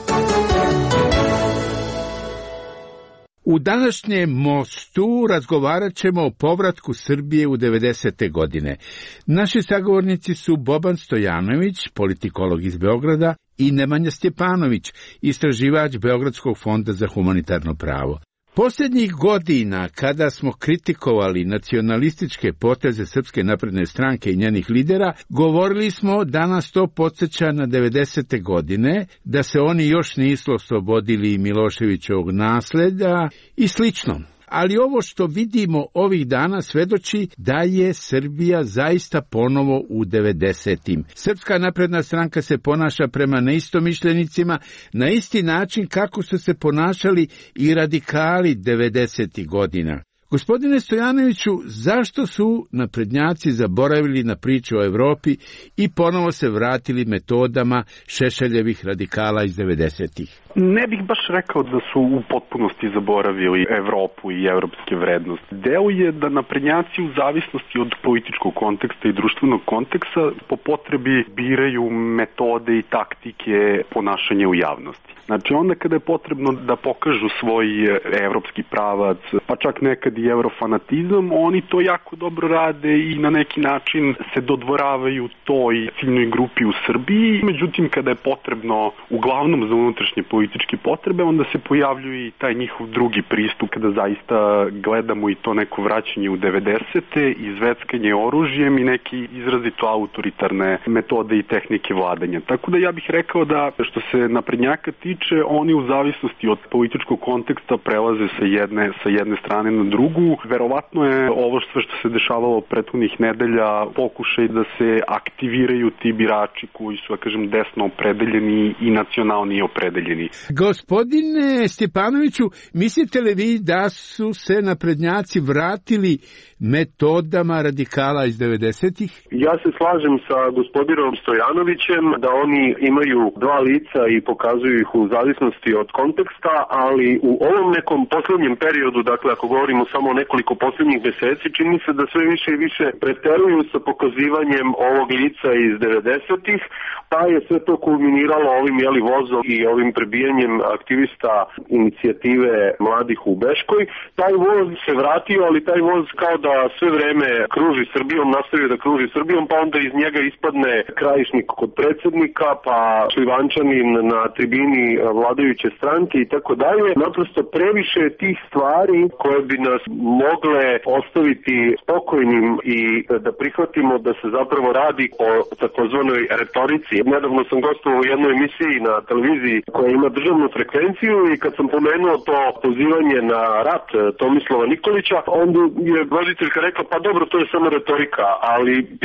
U današnjem Mostu razgovarat ćemo o povratku Srbije u devedesete godine. Naši sagovornici su Boban Stojanović, politikolog iz Beograda, i Nemanja Stjepanović, istraživač Beogradskog fonda za humanitarno pravo. Posljednjih godina, kada smo kritikovali nacionalističke poteze Srpske napredne stranke i njenih lidera, govorili smo da nas to podsjeća na devedesete godine, da se oni još nisu oslobodili Miloševićevog nasleda i slično. Ali ovo što vidimo ovih dana svedoči da je Srbija zaista ponovo u devedesetim. Srpska napredna stranka se ponaša prema neistomišljenicima na isti način kako su se ponašali i radikali devedesetih godina. Gospodine Stojanoviću, zašto su naprednjaci zaboravili na priču o Evropi i ponovo se vratili metodama Šešeljevih radikala iz devedesetih? Ne bih baš rekao da su u potpunosti zaboravili Evropu i evropske vrednosti. Deo je da naprednjaci u zavisnosti od političkog konteksta i društvenog konteksta po potrebi biraju metode i taktike ponašanja u javnosti. Znači onda kada je potrebno da pokažu svoj evropski pravac, pa čak nekad i eurofanatizam, oni to jako dobro rade i na neki način se dodvoravaju toj ciljnoj grupi u Srbiji. Međutim, kada je potrebno uglavnom za unutrašnje političke potrebe, onda se pojavljuje i taj njihov drugi pristup kada zaista gledamo i to neko vraćanje u devedesete, izveckanje oružjem i neki izrazito autoritarne metode i tehnike vladanja. Tako da ja bih rekao da što se naprednjaka tiče, oni u zavisnosti od političkog konteksta prelaze sa jedne, sa jedne strane na drugu. Verovatno je ovo sve što se dešavalo prethodnih nedelja pokušaj da se aktiviraju ti birači koji su, ja kažem, desno opredeljeni i nacionalni opredeljeni. Gospodine Stjepanoviću, mislite li vi da su se naprednjaci vratili metodama radikala iz devedesetih? Ja se slažem sa gospodinom Stojanovićem da oni imaju dva lica i pokazuju ih u zavisnosti od konteksta, ali u ovom nekom posljednjem periodu, dakle ako govorimo samo o nekoliko posljednjih meseci, čini se da sve više i više preteruju sa pokazivanjem ovog lica iz devedesetih, pa je sve to kulminiralo ovim jeli vozom i ovim prebijanjem aktivista inicijative mladih u Beškoj. Taj voz se vratio, ali taj voz kao da sve vreme kruži Srbijom, nastavio da kruži Srbijom, pa onda iz njega ispadne Krajišnik kod predsjednika, pa Šljivančanin na tribini vladajuće stranke i tako dalje. Naprosto previše tih stvari koje bi nas mogle ostaviti spokojnim i da prihvatimo da se zapravo radi o takozvanoj retorici. Nedavno sam gostovao u jednoj emisiji na televiziji koja ima državnu frekvenciju i kad sam pomenuo to pozivanje na rat Tomislava Nikolića, onda je gledateljka rekla, pa dobro, to je samo retorika, ali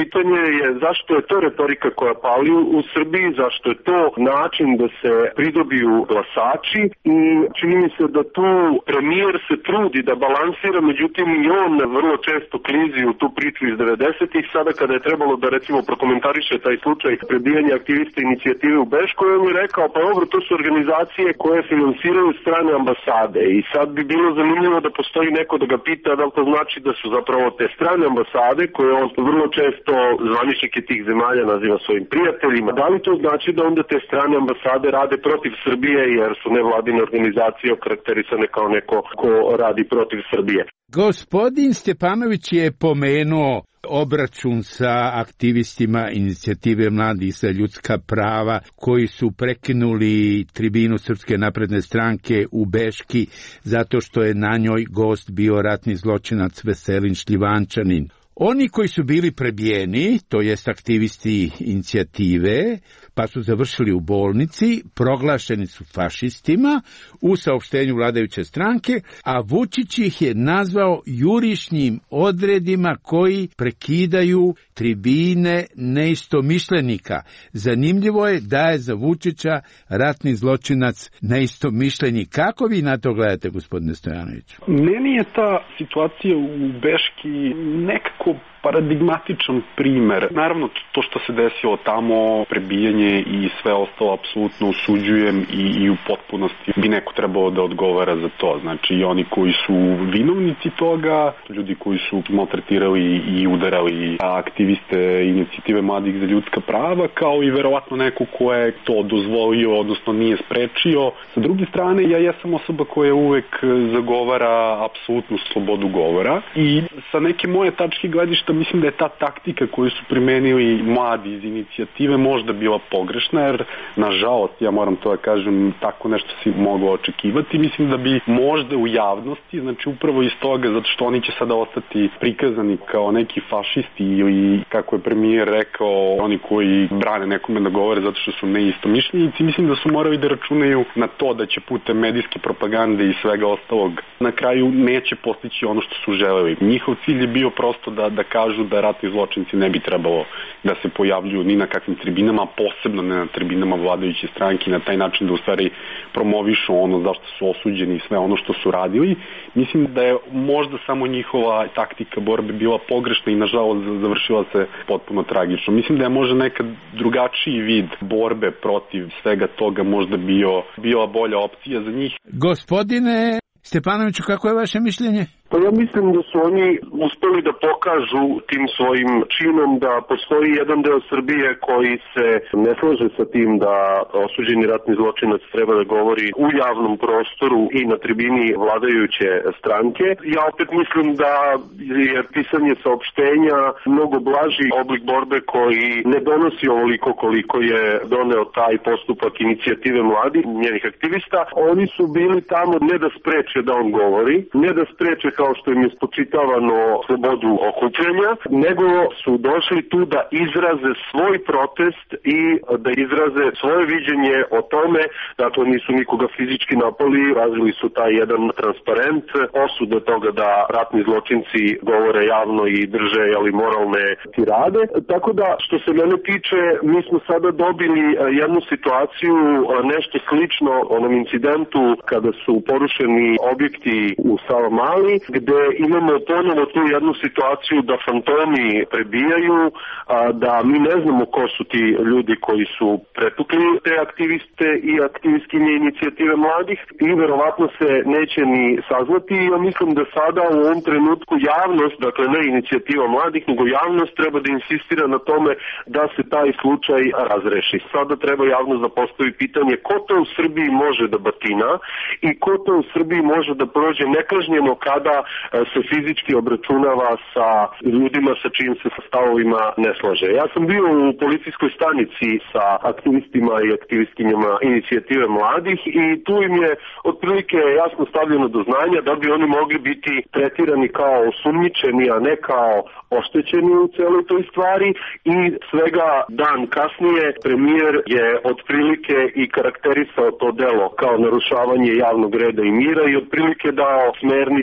pitanje je zašto je to retorika koja pali u Srbiji, zašto je to način da se pridobiju glasači i čini mi se da tu premijer se trudi da balansira, međutim i on vrlo često klizi u tu priču iz devedesetih. Sada kada je trebalo da recimo prokomentariše taj slučaj prebijanja aktivista inicijative u Beškoj, on je rekao pa dobro, to su organizacije koje finansiraju strane ambasade i sad bi bilo zanimljivo da postoji neko da ga pita da li to znači da su zapravo te strane ambasade koje on vrlo često zvaničnike tih zemalja naziva svojim prijateljima. Da li to znači da onda te strane ambasade rade protiv Srbije jer su nevladine organizacije okarakterisane kao neko ko radi protiv Srbije? Gospodin Stjepanović je pomenuo obračun sa aktivistima inicijative Mladih za ljudska prava koji su prekinuli tribinu Srpske napredne stranke u Beški zato što je na njoj gost bio ratni zločinac Veselin Šljivančanin. Oni koji su bili prebijeni, to jest aktivisti inicijative, pa su završili u bolnici, proglašeni su fašistima u saopštenju vladajuće stranke, a Vučić ih je nazvao jurišnim odredima koji prekidaju tribine neistomišljenika. Zanimljivo je da je za Vučića ratni zločinac neistomišljenik. Kako vi na to gledate, gospodine Stojanoviću? Meni je ta situacija u Beški nekako paradigmatičan primer. Naravno, to što se desilo tamo, prebijanje i sve ostalo, apsolutno osuđujem i, i u potpunosti bi neko trebalo da odgovara za to. Znači, i oni koji su vinovnici toga, ljudi koji su maltretirali i udarali aktiviste inicijative Mladih za ljudska prava, kao i verovatno neko ko je to dozvolio, odnosno nije sprečio. Sa druge strane, ja jesam osoba koja uvek zagovara apsolutnu slobodu govora i sa neke moje tačke gledišta mislim da je ta taktika koju su primenili mladi iz inicijative možda bila pogrešna, jer nažalost, ja moram to da kažem, tako nešto si moglo očekivati. Mislim da bi možda u javnosti, znači upravo iz toga, zato što oni će sada ostati prikazani kao neki fašisti ili, kako je premijer rekao, oni koji brane nekome da govore zato što su neistomišljenici, mislim da su morali da računaju na to da će putem medijske propagande i svega ostalog na kraju neće postići ono što su želeli. Njihov cilj je bio prosto da, da kažu da ratni zločinci ne bi trebalo da se pojavljuju ni na kakvim tribinama, posebno ne na tribinama vladajuće stranke, na taj način da u stvari promovišu ono zašto su osuđeni i sve ono što su radili. Mislim da je možda samo njihova taktika borbe bila pogrešna i nažalost završila se potpuno tragično. Mislim da je možda neka drugačiji vid borbe protiv svega toga možda bio, bila bolja opcija za njih. Gospodine Stjepanoviću, kako je vaše mišljenje? Pa ja mislim da su oni uspeli da pokažu tim svojim činom da postoji jedan deo Srbije koji se ne slaže sa tim da osuđeni ratni zločinac treba da govori u javnom prostoru i na tribini vladajuće stranke. Ja opet mislim da je pisanje saopštenja mnogo blaži oblik borbe koji ne donosi ovoliko koliko je doneo taj postupak inicijative mladih, njenih aktivista. Oni su bili tamo ne da spreče da on govori, ne da spreče kao što im je spočitavano slobodu okupljanja, nego su došli tu da izraze svoj protest i da izraze svoje viđenje o tome, dakle nisu nikoga fizički napali, razvili su taj jedan transparent osude toga da ratni zločinci govore javno i drže jeli, moralne tirade. Tako da, što se mene tiče, mi smo sada dobili jednu situaciju, nešto slično onom incidentu kada su porušeni objekti u Savamali, gde imamo ponovo tu jednu situaciju da fantomi prebijaju, a, da mi ne znamo ko su ti ljudi koji su pretukli te aktiviste i aktivistkinje inicijative mladih i verovatno se neće ni saznati. Ja mislim da sada u ovom trenutku javnost, dakle ne inicijativa mladih, nego javnost treba da insistira na tome da se taj slučaj razreši. Sada treba javnost da postavi pitanje ko to u Srbiji može da batina i ko to u Srbiji može da prođe nekažnjeno kada se fizički obračunava sa ljudima sa čijim se stavovima ne slaže. Ja sam bio u policijskoj stanici sa aktivistima i aktivistkinjama inicijative mladih i tu im je otprilike jasno stavljeno do znanja da bi oni mogli biti tretirani kao osumnjičeni, a ne kao oštećeni u celoj toj stvari i svega dan kasnije premijer je otprilike i karakterisao to delo kao narušavanje javnog reda i mira i otprilike dao smernice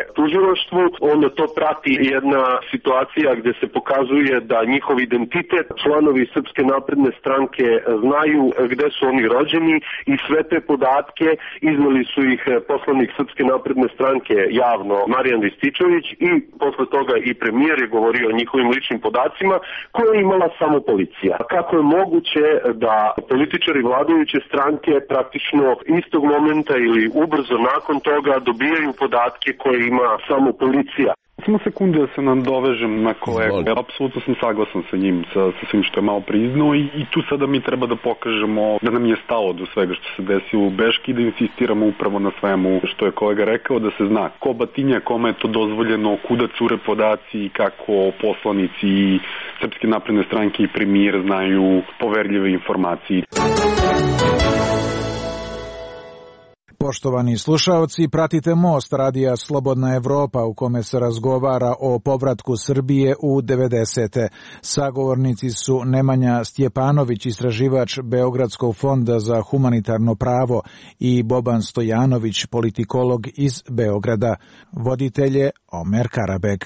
tužilaštvu, onda to prati jedna situacija gde se pokazuje da njihov identitet, članovi Srpske napredne stranke znaju gde su oni rođeni i sve te podatke iznali su ih poslanik Srpske napredne stranke javno Marijan Rističević i posle toga i premijer je govorio o njihovim ličnim podacima koje je imala samo policija. Kako je moguće da političari vladajuće stranke praktično istog momenta ili ubrzo nakon toga dobijaju podatke koje ima samo policija? Samo sekunde da se nam dovežem na kolegu. Apsolutno sam saglasan sa njim, sa, sa svim što je malo priznao i, i tu sada mi treba da pokažemo da nam je stalo do svega što se desilo u Beški i da insistiramo upravo na svemu što je kolega rekao, da se zna ko batinja, kome je to dozvoljeno, kuda cure podaci i kako poslanici Srpske napredne stranke i premijer znaju poverljive informacije. Poštovani slušaoci, pratite Most radija Slobodna Evropa u kome se razgovara o povratku Srbije u devedesete. Sagovornici su Nemanja Stjepanović, istraživač Beogradskog fonda za humanitarno pravo i Boban Stojanović, politikolog iz Beograda. Voditelj je Omer Karabeg.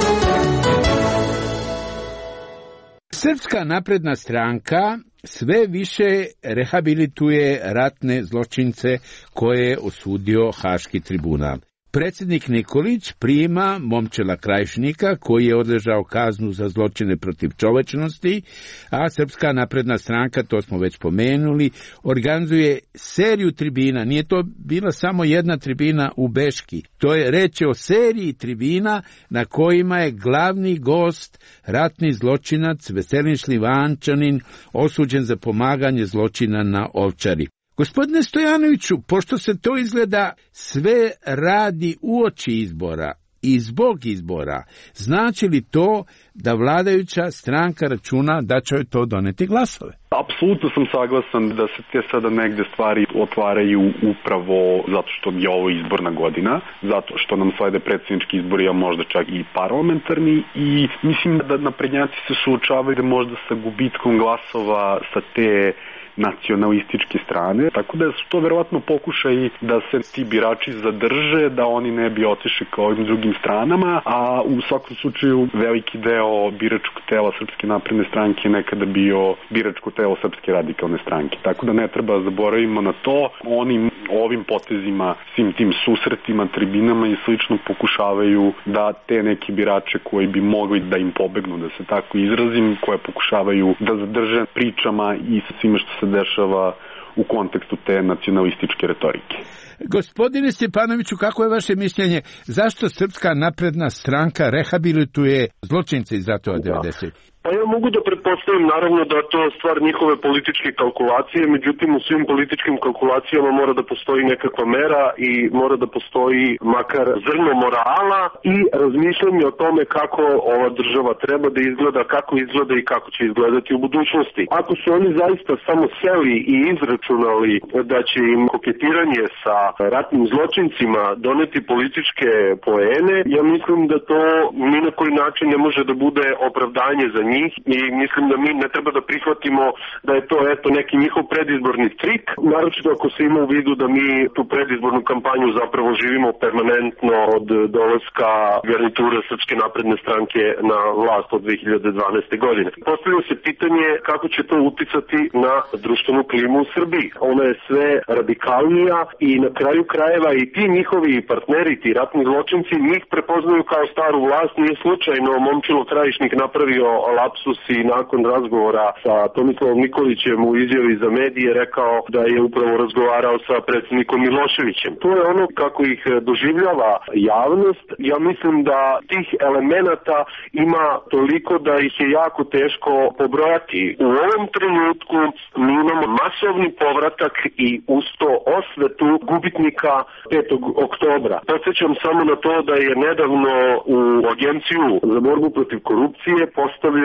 Srpska napredna stranka sve više rehabilituje ratne zločince koje je osudio Haški tribunal. Predsjednik Nikolić prima Momčila Krajišnika koji je odležao kaznu za zločine protiv čovečnosti, a Srpska napredna stranka, to smo već pomenuli, organizuje seriju tribina. Nije to bila samo jedna tribina u Beški. To je reč o seriji tribina na kojima je glavni gost ratni zločinac Veselin Šljivančanin osuđen za pomaganje zločina na Ovčari. Gospodine Stojanoviću, pošto se to izgleda sve radi uoči izbora i zbog izbora, znači li to da vladajuća stranka računa da će to doneti glasove? Apsolutno sam saglasan da se te sada negde stvari otvaraju upravo zato što je ovo izborna godina, zato što nam slede predsjednički izbori, a možda čak i parlamentarni, i mislim da naprednjaci se suočavaju da možda sa gubitkom glasova sa te nacionalističke strane, tako da su to verovatno pokušaji da se ti birači zadrže, da oni ne bi otišli kao ovim drugim stranama, a u svakom slučaju veliki deo biračkog tela Srpske napredne stranke je nekada bio biračko telo Srpske radikalne stranke, tako da ne treba da zaboravimo na to. Oni ovim potezima, svim tim susretima, tribinama i slično pokušavaju da te neki birače koji bi mogli da im pobegnu, da se tako izrazim, koje pokušavaju da zadrže pričama i sa svime što se dešava u kontekstu te nacionalističke retorike. Gospodine Stjepanoviću, kako je vaše mišljenje? Zašto Srpska napredna stranka rehabilituje zločince iz ratova devedesetih? Pa ja mogu da pretpostavim naravno da to je stvar njihove političke kalkulacije, međutim u svim političkim kalkulacijama mora da postoji nekakva mera i mora da postoji makar zrno morala i razmišljanje o tome kako ova država treba da izgleda, kako izgleda i kako će izgledati u budućnosti. Ako su oni zaista samo seli i izračunali da će im koketiranje sa ratnim zločincima doneti političke poene, ja mislim da to ni na koji način ne može da bude opravdanje za njih i mislim da mi ne treba da prihvatimo da je to eto neki njihov predizborni trik, naročito ako se ima u vidu da mi tu predizbornu kampanju zapravo živimo permanentno od dolaska garniture Srpske napredne stranke na vlast od dve hiljade dvanaeste. godine. Postavlja se pitanje kako će to uticati na društvenu klimu u Srbiji. Ona je sve radikalnija i na kraju krajeva i ti njihovi partneri, ti ratni zločinci, njih prepoznaju kao staru vlast. Nije slučajno Momčilo Krajišnik napravio lapsus i nakon razgovora sa Tomislavom Nikolićem u izjavi za medije rekao da je upravo razgovarao sa predsjednikom Miloševićem. To je ono kako ih doživljava javnost. Ja mislim da tih elemenata ima toliko da ih je jako teško pobrojati. U ovom trenutku mi imamo masovni povratak i usto osvetu gubitnika petog oktobra. Podsjećam samo na to da je nedavno u Agenciju za borbu protiv korupcije postavljen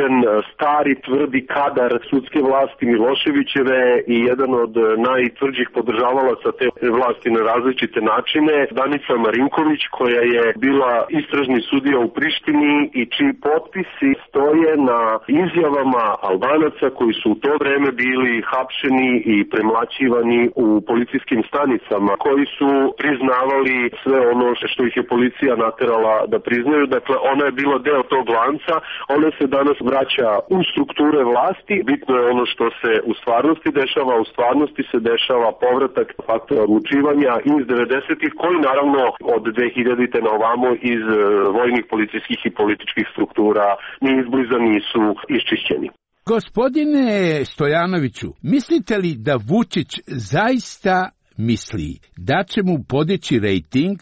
ubijen stari tvrdi kadar sudske vlasti Miloševićeve i jedan od najtvrđih podržavalaca te vlasti na različite načine, Danica Marinković, koja je bila istražni sudija u Prištini i čiji potpisi stoje na izjavama Albanaca koji su u to vreme bili hapšeni i premlaćivani u policijskim stanicama, koji su priznavali sve ono što ih je policija naterala da priznaju. Dakle, ona je bila deo tog lanca, ona se danas vraća u strukture vlasti. Bitno je ono što se u stvarnosti dešava, u stvarnosti se dešava povratak faktora odlučivanja iz devedesetih, koji naravno od dve hiljadite na ovamo iz vojnih, policijskih i političkih struktura ni izbliza nisu iščišćeni. Gospodine Stojanoviću, mislite li da Vučić zaista misli da će mu podići rejting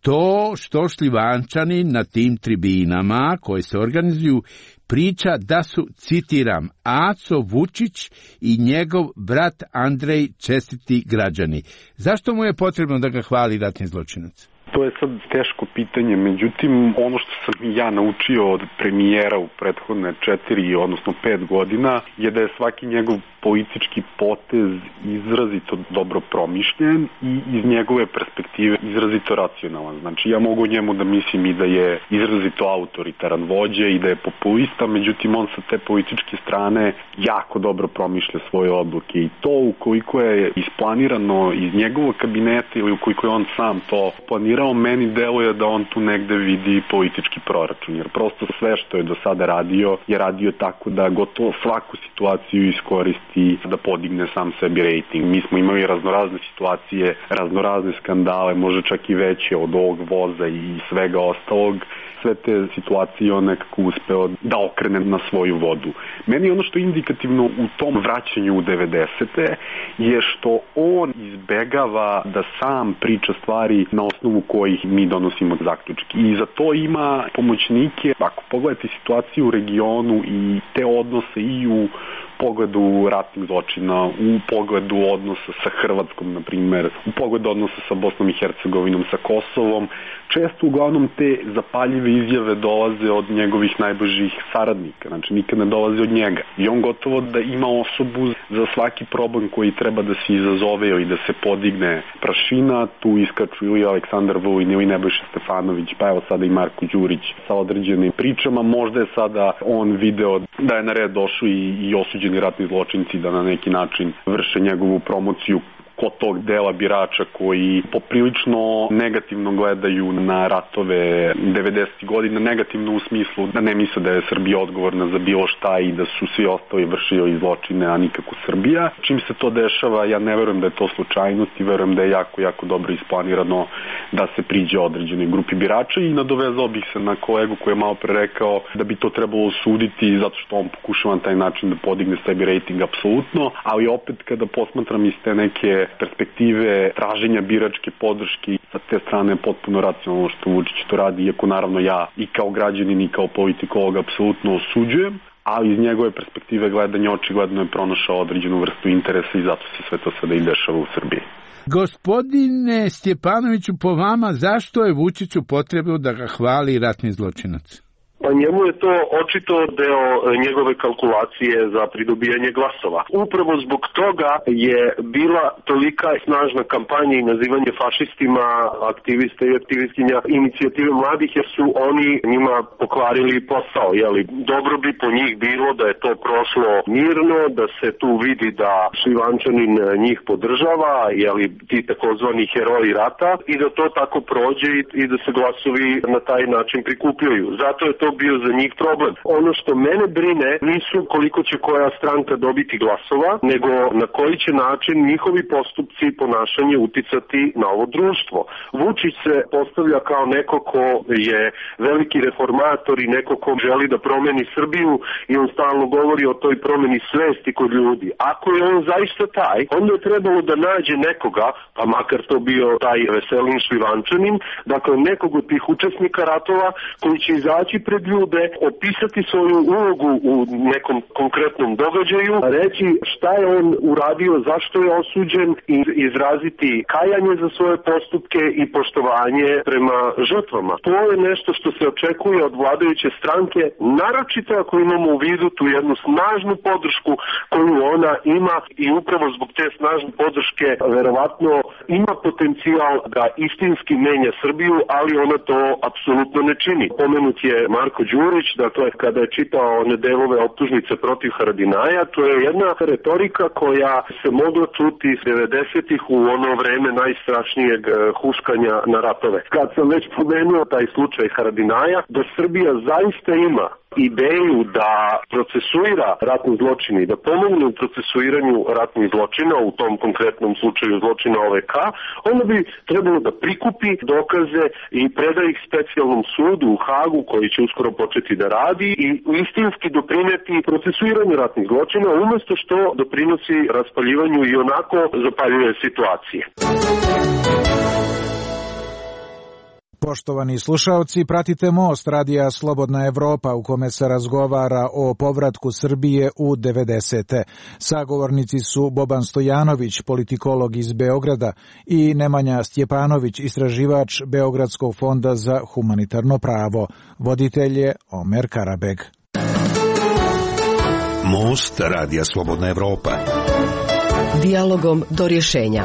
to što Šljivančani na tim tribinama koje se organizuju priča da su, citiram, Aco Vučić i njegov brat Andrej čestiti građani? Zašto mu je potrebno da ga hvali ratni zločinac? To je sad teško pitanje, međutim, ono što sam ja naučio od premijera u prethodne četiri, odnosno pet godina, je da je svaki njegov politički potez izrazito dobro promišljen i iz njegove perspektive izrazito racionalan. Znači, ja mogu njemu da mislim i da je izrazito autoritaran vođa i da je populista, međutim, on sa te političke strane jako dobro promišlja svoje odluke i to ukoliko je isplanirano iz njegovog kabineta ili ukoliko je on sam to planirao, meni deluje da on tu negde vidi politički proračun, jer prosto sve što je do sada radio je radio tako da gotovo svaku situaciju iskoristi da podigne sam sebi rejting. Mi smo imali raznorazne situacije, raznorazne skandale, možda čak i veće od ovog voza i svega ostalog. Sve te situacije on nekako uspeo da okrene na svoju vodu. Meni ono što je indikativno u tom vraćanju u devedesete je što on izbegava da sam priča stvari na osnovu kojih mi donosimo zaključke. I za to ima pomoćnike. Ako pogledate situaciju u regionu i te odnose i u pogledu ratnih zločina, u pogledu odnosa sa Hrvatskom, na primjer, u pogledu odnosa sa Bosnom i Hercegovinom, sa Kosovom, često uglavnom te zapaljive izjave dolaze od njegovih najbližih saradnika, znači nikad ne dolaze od njega. I on gotovo da ima osobu za svaki problem koji treba da se izazove ili da se podigne prašina, tu iskaču ili Aleksandar Vulin ili Nebojša Stefanović, pa evo sada i Marko Đurić sa određenim pričama. Možda je sada on video da je na red došao i, i osuđeni ratni zločinci da na neki način vrše njegovu promociju kod tog dela birača koji poprilično negativno gledaju na ratove devedesetih godina, negativno u smislu da ne misle da je Srbija odgovorna za bilo šta i da su svi ostali vršili zločine, a nikako Srbija. Čim se to dešava, ja ne verujem da je to slučajnost i verujem da je jako, jako dobro isplanirano da se priđe određenoj grupi birača i nadovezao bih se na kolegu koji je malo pre rekao da bi to trebalo osuditi zato što on pokušava na taj način da podigne sebi rejting, apsolutno, ali opet kada posmatram iz te neke perspektive traženja biračke podrške sa te strane je potpuno racionalno što Vučić to radi, iako naravno ja i kao građanin i kao politikolog apsolutno osuđujem, ali iz njegove perspektive gledanja očigledno je pronašao određenu vrstu interesa i zato se sve to sada i dešava u Srbiji. Gospodine Stjepanoviću, po vama, zašto je Vučiću potrebno da ga hvali ratni zločinac? Pa njemu je to očito deo njegove kalkulacije za pridobijanje glasova. Upravo zbog toga je bila tolika snažna kampanja i nazivanje fašistima aktivista i aktivistkinja inicijative mladih, jer su oni njima pokvarili posao. Jeli, dobro bi po njih bilo da je to prošlo mirno, da se tu vidi da Šljivančanin njih podržava, jeli, ti takozvani heroji rata, i da to tako prođe i da se glasovi na taj način prikupljaju. Zato je to bio za njih problem. Ono što mene brine nisu koliko će koja stranka dobiti glasova, nego na koji će način njihovi postupci i ponašanje uticati na ovo društvo. Vučić se postavlja kao neko ko je veliki reformator i neko ko želi da promeni Srbiju i on stalno govori o toj promeni svesti kod ljudi. Ako je on zaista taj, onda je trebalo da nađe nekoga, pa makar to bio taj Veselin Šljivančanin, dakle nekog od tih učesnika ratova koji će izaći pred ljude, opisati svoju ulogu u nekom konkretnom događaju, reći šta je on uradio, zašto je osuđen i izraziti kajanje za svoje postupke i poštovanje prema žrtvama. To je nešto što se očekuje od vladajuće stranke, naročito ako imamo u vidu tu jednu snažnu podršku koju ona ima i upravo zbog te snažne podrške verovatno ima potencijal da istinski menja Srbiju, ali ona to apsolutno ne čini. Pomenut je Marko Đurić, dakle kada je čitao one delove optužnice protiv Haradinaja, to je jedna retorika koja se mogla čuti iz devedesetih u ono vreme najstrašnijeg huškanja na ratove. Kad sam već pomenuo taj slučaj Haradinaja, da Srbija zaista ima ideju da procesuira ratni zločine i da pomogne u procesuiranju ratnih zločina, u tom konkretnom slučaju zločina O V K, onda bi trebalo da prikupi dokaze i preda ih specijalnom sudu u Hagu koji će uskoro početi da radi i istinski doprineti procesuiranju ratnih zločina umesto što doprinosi raspaljivanju i onako zapaljuje situacije. Poštovani slušaoci, pratite Most radija Slobodna Evropa u kome se razgovara o povratku Srbije u devedesete. Sagovornici su Boban Stojanović, politikolog iz Beograda, i Nemanja Stjepanović, istraživač Beogradskog fonda za humanitarno pravo. Voditelj je Omer Karabeg. Most radija Slobodna Evropa. Dijalogom do rješenja.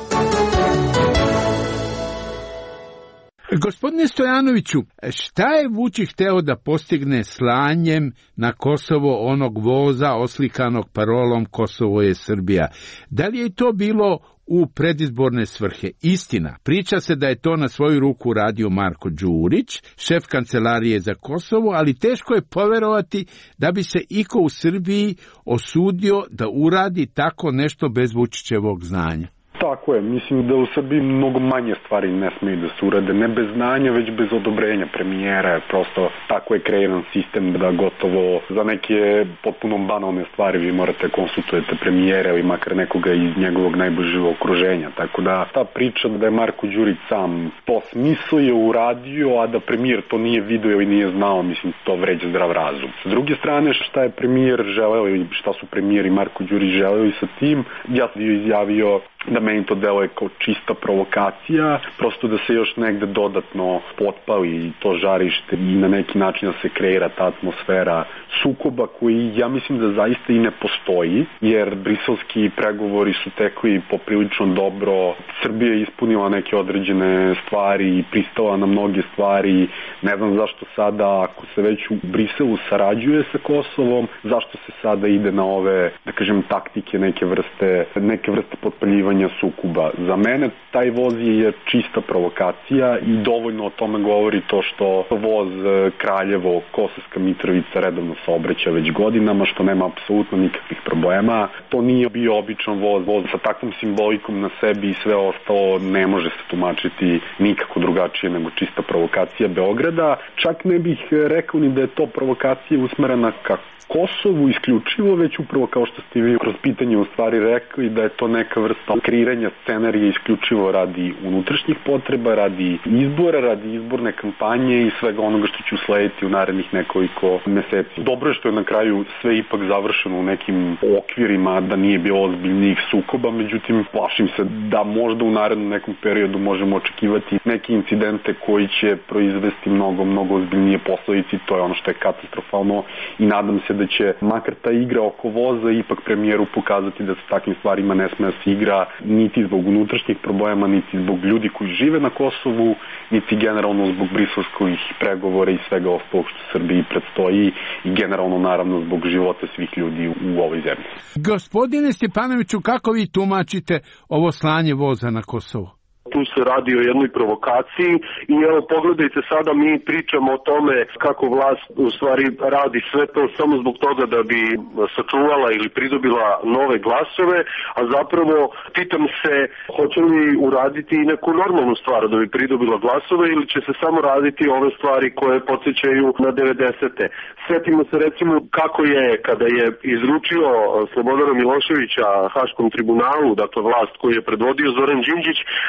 Gospodine Stojanoviću, šta je Vučić hteo da postigne slanjem na Kosovo onog voza oslikanog parolom Kosovo je Srbija? Da li je to bilo u predizborne svrhe? Istina, priča se da je to na svoju ruku radio Marko Đurić, šef kancelarije za Kosovo, ali teško je poverovati da bi se iko u Srbiji osudio da uradi tako nešto bez Vučićevog znanja. Tako je, mislim da u Srbiji mnogo manje stvari ne smeju da se urade, ne bez znanja, već bez odobrenja premijera, prosto tako je kreiran sistem da gotovo za neke potpuno banalne stvari vi morate konsultujete premijera ili makar nekoga iz njegovog najbližeg okruženja, tako da ta priča da je Marko Đurić sam to smislio, uradio, a da premijer to nije video i nije znao, mislim to vređa zdrav razum. S druge strane, šta je premijer želeo i šta su premijer i Marko Đurić želeli sa tim, ja sam izjavio da meni to deluje kao čista provokacija, prosto da se još negde dodatno potpali to žarište i na neki način da se kreira ta atmosfera sukoba koji ja mislim da zaista i ne postoji, jer briselski pregovori su tekli poprilično dobro, Srbija je ispunila neke određene stvari i pristala na mnoge stvari, ne znam zašto sada, ako se već u Briselu sarađuje sa Kosovom, zašto se sada ide na ove, da kažem, taktike, neke vrste, neke vrste potpaljivanja sukoba. Za mene taj voz je čista provokacija i dovoljno o tome govori to što voz Kraljevo, Kosovska Mitrovica redovno saobraća već godinama, što nema apsolutno nikakvih problema. To nije bio običan voz, voz sa takvom simbolikom na sebi i sve ostalo ne može se tumačiti nikako drugačije nego čista provokacija Beograda. Čak ne bih rekao ni da je to provokacija usmerena ka Kosovu isključivo, već upravo kao što ste vi kroz pitanje u stvari rekli da je to neka vrsta kreiranja scenarija isključivo radi unutrašnjih potreba, radi izbora, radi izborne kampanje i svega onoga što će uslediti u narednih nekoliko meseci. Dobro je što je na kraju sve ipak završeno u nekim okvirima, da nije bilo ozbiljnijih sukoba, međutim plašim se da možda u narednom nekom periodu možemo očekivati neke incidente koji će proizvesti mnogo, mnogo ozbiljnije posledice. To je ono što je katastrofalno i nadam se da će makar ta igra oko voza ipak premijeru pokazati da se takvim stvarima ne sme da se igra niti zbog unutrašnjih problema, niti zbog ljudi koji žive na Kosovu, niti generalno zbog briselskih pregovora i svega ostalog što Srbiji predstoji i generalno naravno zbog života svih ljudi u ovoj zemlji. Gospodine Stjepanoviću, kako vi tumačite ovo slanje voza na Kosovo? Tu se radi o jednoj provokaciji i evo pogledajte sada mi pričamo o tome kako vlast u stvari radi sve to samo zbog toga da bi sačuvala ili pridobila nove glasove, a zapravo pitam se hoće li uraditi i neku normalnu stvar da bi pridobila glasove ili će se samo raditi ove stvari koje podsjećaju na devedesete. Sjetimo se recimo kako je kada je izručio Slobodana Miloševića Haškom tribunalu, dakle vlast koju je predvodio Zoran Đinđić, kako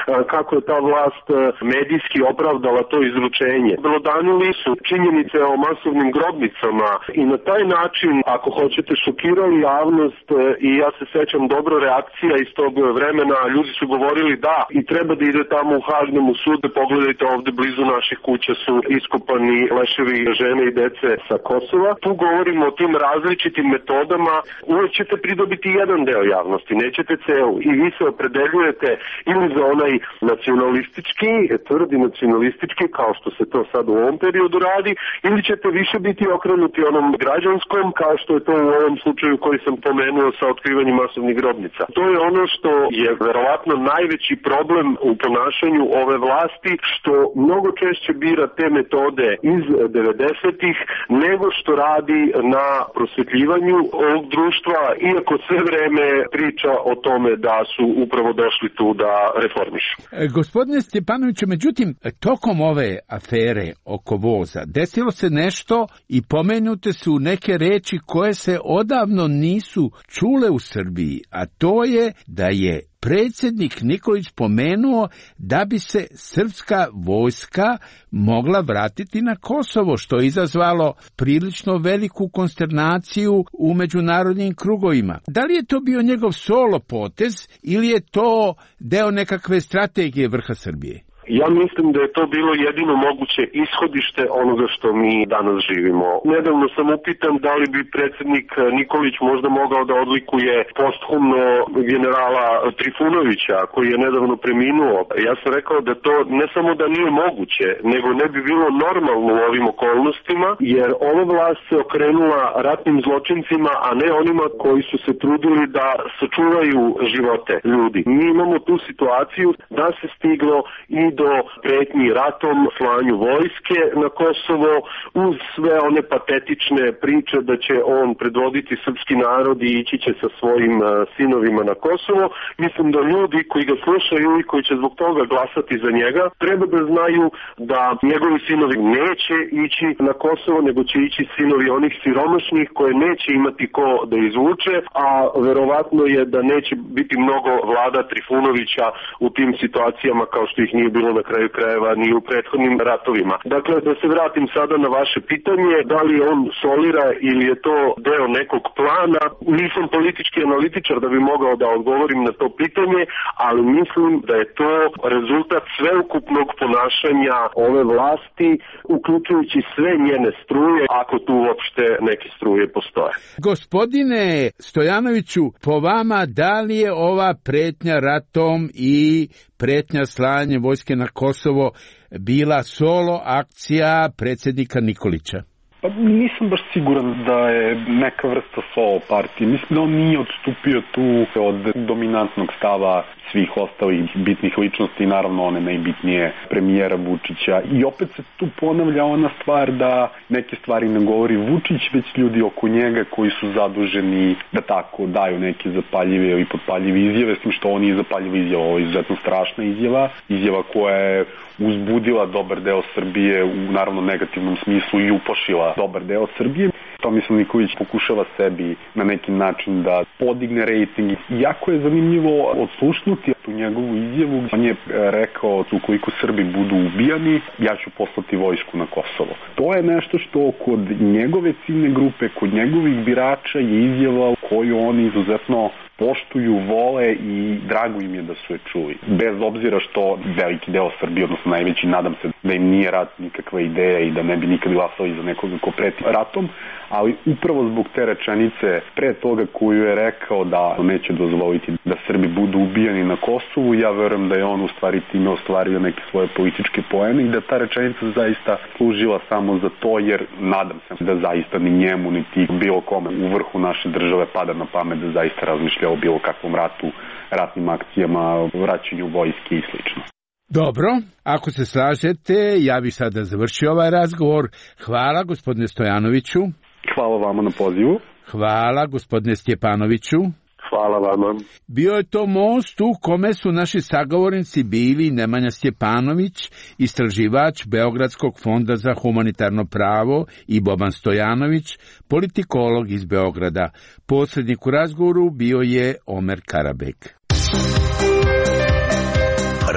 kako je ta vlast medijski opravdala to izručenje. Belodanili su činjenice o masovnim grobnicama i na taj način, ako hoćete, šokirali javnost i ja se sećam dobro reakcija iz tog vremena. Ljudi su govorili da i treba da ide tamo u Hag, u sude, pogledajte ovde blizu naših kuća su iskopani leševi žene i dece sa Kosova. Tu govorimo o tim različitim metodama. Uvek ćete pridobiti jedan deo javnosti, nećete celu. I vi se opredeljujete ili za onaj nacionalistički, tvrdi nacionalistički, kao što se to sad u ovom periodu radi, ili ćete više biti okrenuti onom građanskom, kao što je to u ovom slučaju koji sam pomenuo sa otkrivanjem masovnih grobnica. To je ono što je verovatno najveći problem u ponašanju ove vlasti, što mnogo češće bira te metode iz devedesetih nego što radi na prosvetljivanju ovog društva, iako sve vreme priča o tome da su upravo došli tu da reformišu. E, gospodine Stjepanoviću, međutim, tokom ove afere oko voza desilo se nešto i pomenute su neke reči koje se odavno nisu čule u Srbiji, a to je da je predsjednik Nikolić pomenuo da bi se srpska vojska mogla vratiti na Kosovo, što je izazvalo prilično veliku konsternaciju u međunarodnim krugovima. Da li je to bio njegov solo potez ili je to deo nekakve strategije vrha Srbije? Ja mislim da je to bilo jedino moguće ishodište onoga što mi danas živimo. Nedavno sam upitan da li bi predsjednik Nikolić možda mogao da odlikuje posthumno generala Trifunovića, koji je nedavno preminuo. Ja sam rekao da to ne samo da nije moguće, nego ne bi bilo normalno u ovim okolnostima, jer ova vlast se okrenula ratnim zločincima, a ne onima koji su se trudili da sačuvaju živote ljudi. Mi imamo tu situaciju da se stiglo i do pretnji ratom, slanju vojske na Kosovo, uz sve one patetične priče da će on predvoditi srpski narod i ići će sa svojim uh, sinovima na Kosovo. Mislim da ljudi koji ga slušaju i koji će zbog toga glasati za njega, treba da znaju da njegovi sinovi neće ići na Kosovo, nego će ići sinovi onih siromašnih koje neće imati ko da izvuče, a verovatno je da neće biti mnogo vlada Trifunovića u tim situacijama kao što ih nije bilo na kraju krajeva ni u prethodnim ratovima. Dakle, da se vratim sada na vaše pitanje, da li on solira ili je to deo nekog plana, nisam politički analitičar da bi mogao da odgovorim na to pitanje, ali mislim da je to rezultat sveukupnog ponašanja ove vlasti, uključujući sve njene struje, ako tu uopšte neke struje postoje. Gospodine Stojanoviću, po vama, da li je ova pretnja ratom i pretnja slanjem vojske na Kosovo bila solo akcija predsjednika Nikolića? Pa nisam baš siguran da je neka vrsta solo partije. Mislim da on nije odstupio tu od dominantnog stava svih ostalih bitnih ličnosti, naravno one najbitnije premijera Vučića. I opet se tu ponavlja ona stvar da neke stvari ne govori Vučić, već ljudi oko njega koji su zaduženi da tako daju neke zapaljive ili potpaljive izjave, s tim što on je zapaljiva izjava, ovo je izuzetno strašna izjava, izjava koja je uzbudila dobar deo Srbije u naravno negativnom smislu i uplašila dobar deo Srbije. Tomislav Nikolić pokušava sebi na neki način da podigne rejting. Jako je zanimljivo odslušnuti tu njegovu izjavu. On je rekao, ukoliko Srbi budu ubijani, ja ću poslati vojsku na Kosovo. To je nešto što kod njegove ciljne grupe, kod njegovih birača je izjava koju oni izuzetno poštuju, vole i drago im je da su je čuli. Bez obzira što veliki deo Srbije, odnosno najveći, nadam se da im nije rat nikakva ideja i da ne bi nikad glasali za nekoga ko preti ratom, ali upravo zbog te rečenice pre toga koju je rekao da neće dozvoliti da Srbi budu ubijani na Kosovu, ja verujem da je on u stvari time ostvario neke svoje političke poene i da ta rečenica zaista služila samo za to, jer nadam se da zaista ni njemu niti bilo kome u vrhu naše države pada na pamet da zaista razmišlja o bilo kakvom ratu, ratnim akcijama, vraćanju vojske i slično. Dobro, ako se slažete, ja bih sada završio ovaj razgovor. Hvala gospodine Stojanoviću. Hvala vama na pozivu. Hvala gospodine Stjepanoviću. Hvala vama. Bio je to most u kome su naši sagovornici bili Nemanja Stjepanović, istraživač Beogradskog fonda za humanitarno pravo, i Boban Stojanović, politikolog iz Beograda. Posrednik u razgovoru bio je Omer Karabek.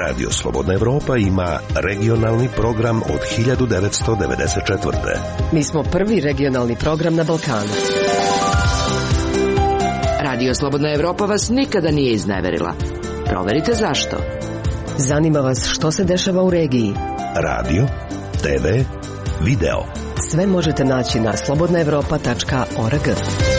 Radio Slobodna Evropa ima regionalni program od hiljadu devetsto devedeset četvrte. Mi smo prvi regionalni program na Balkanu. Radio Slobodna Evropa vas nikada nije izneverila. Proverite zašto. Zanima vas što se dešava u regiji. Radio, te ve, video. Sve možete naći na slobodna evropa tačka org.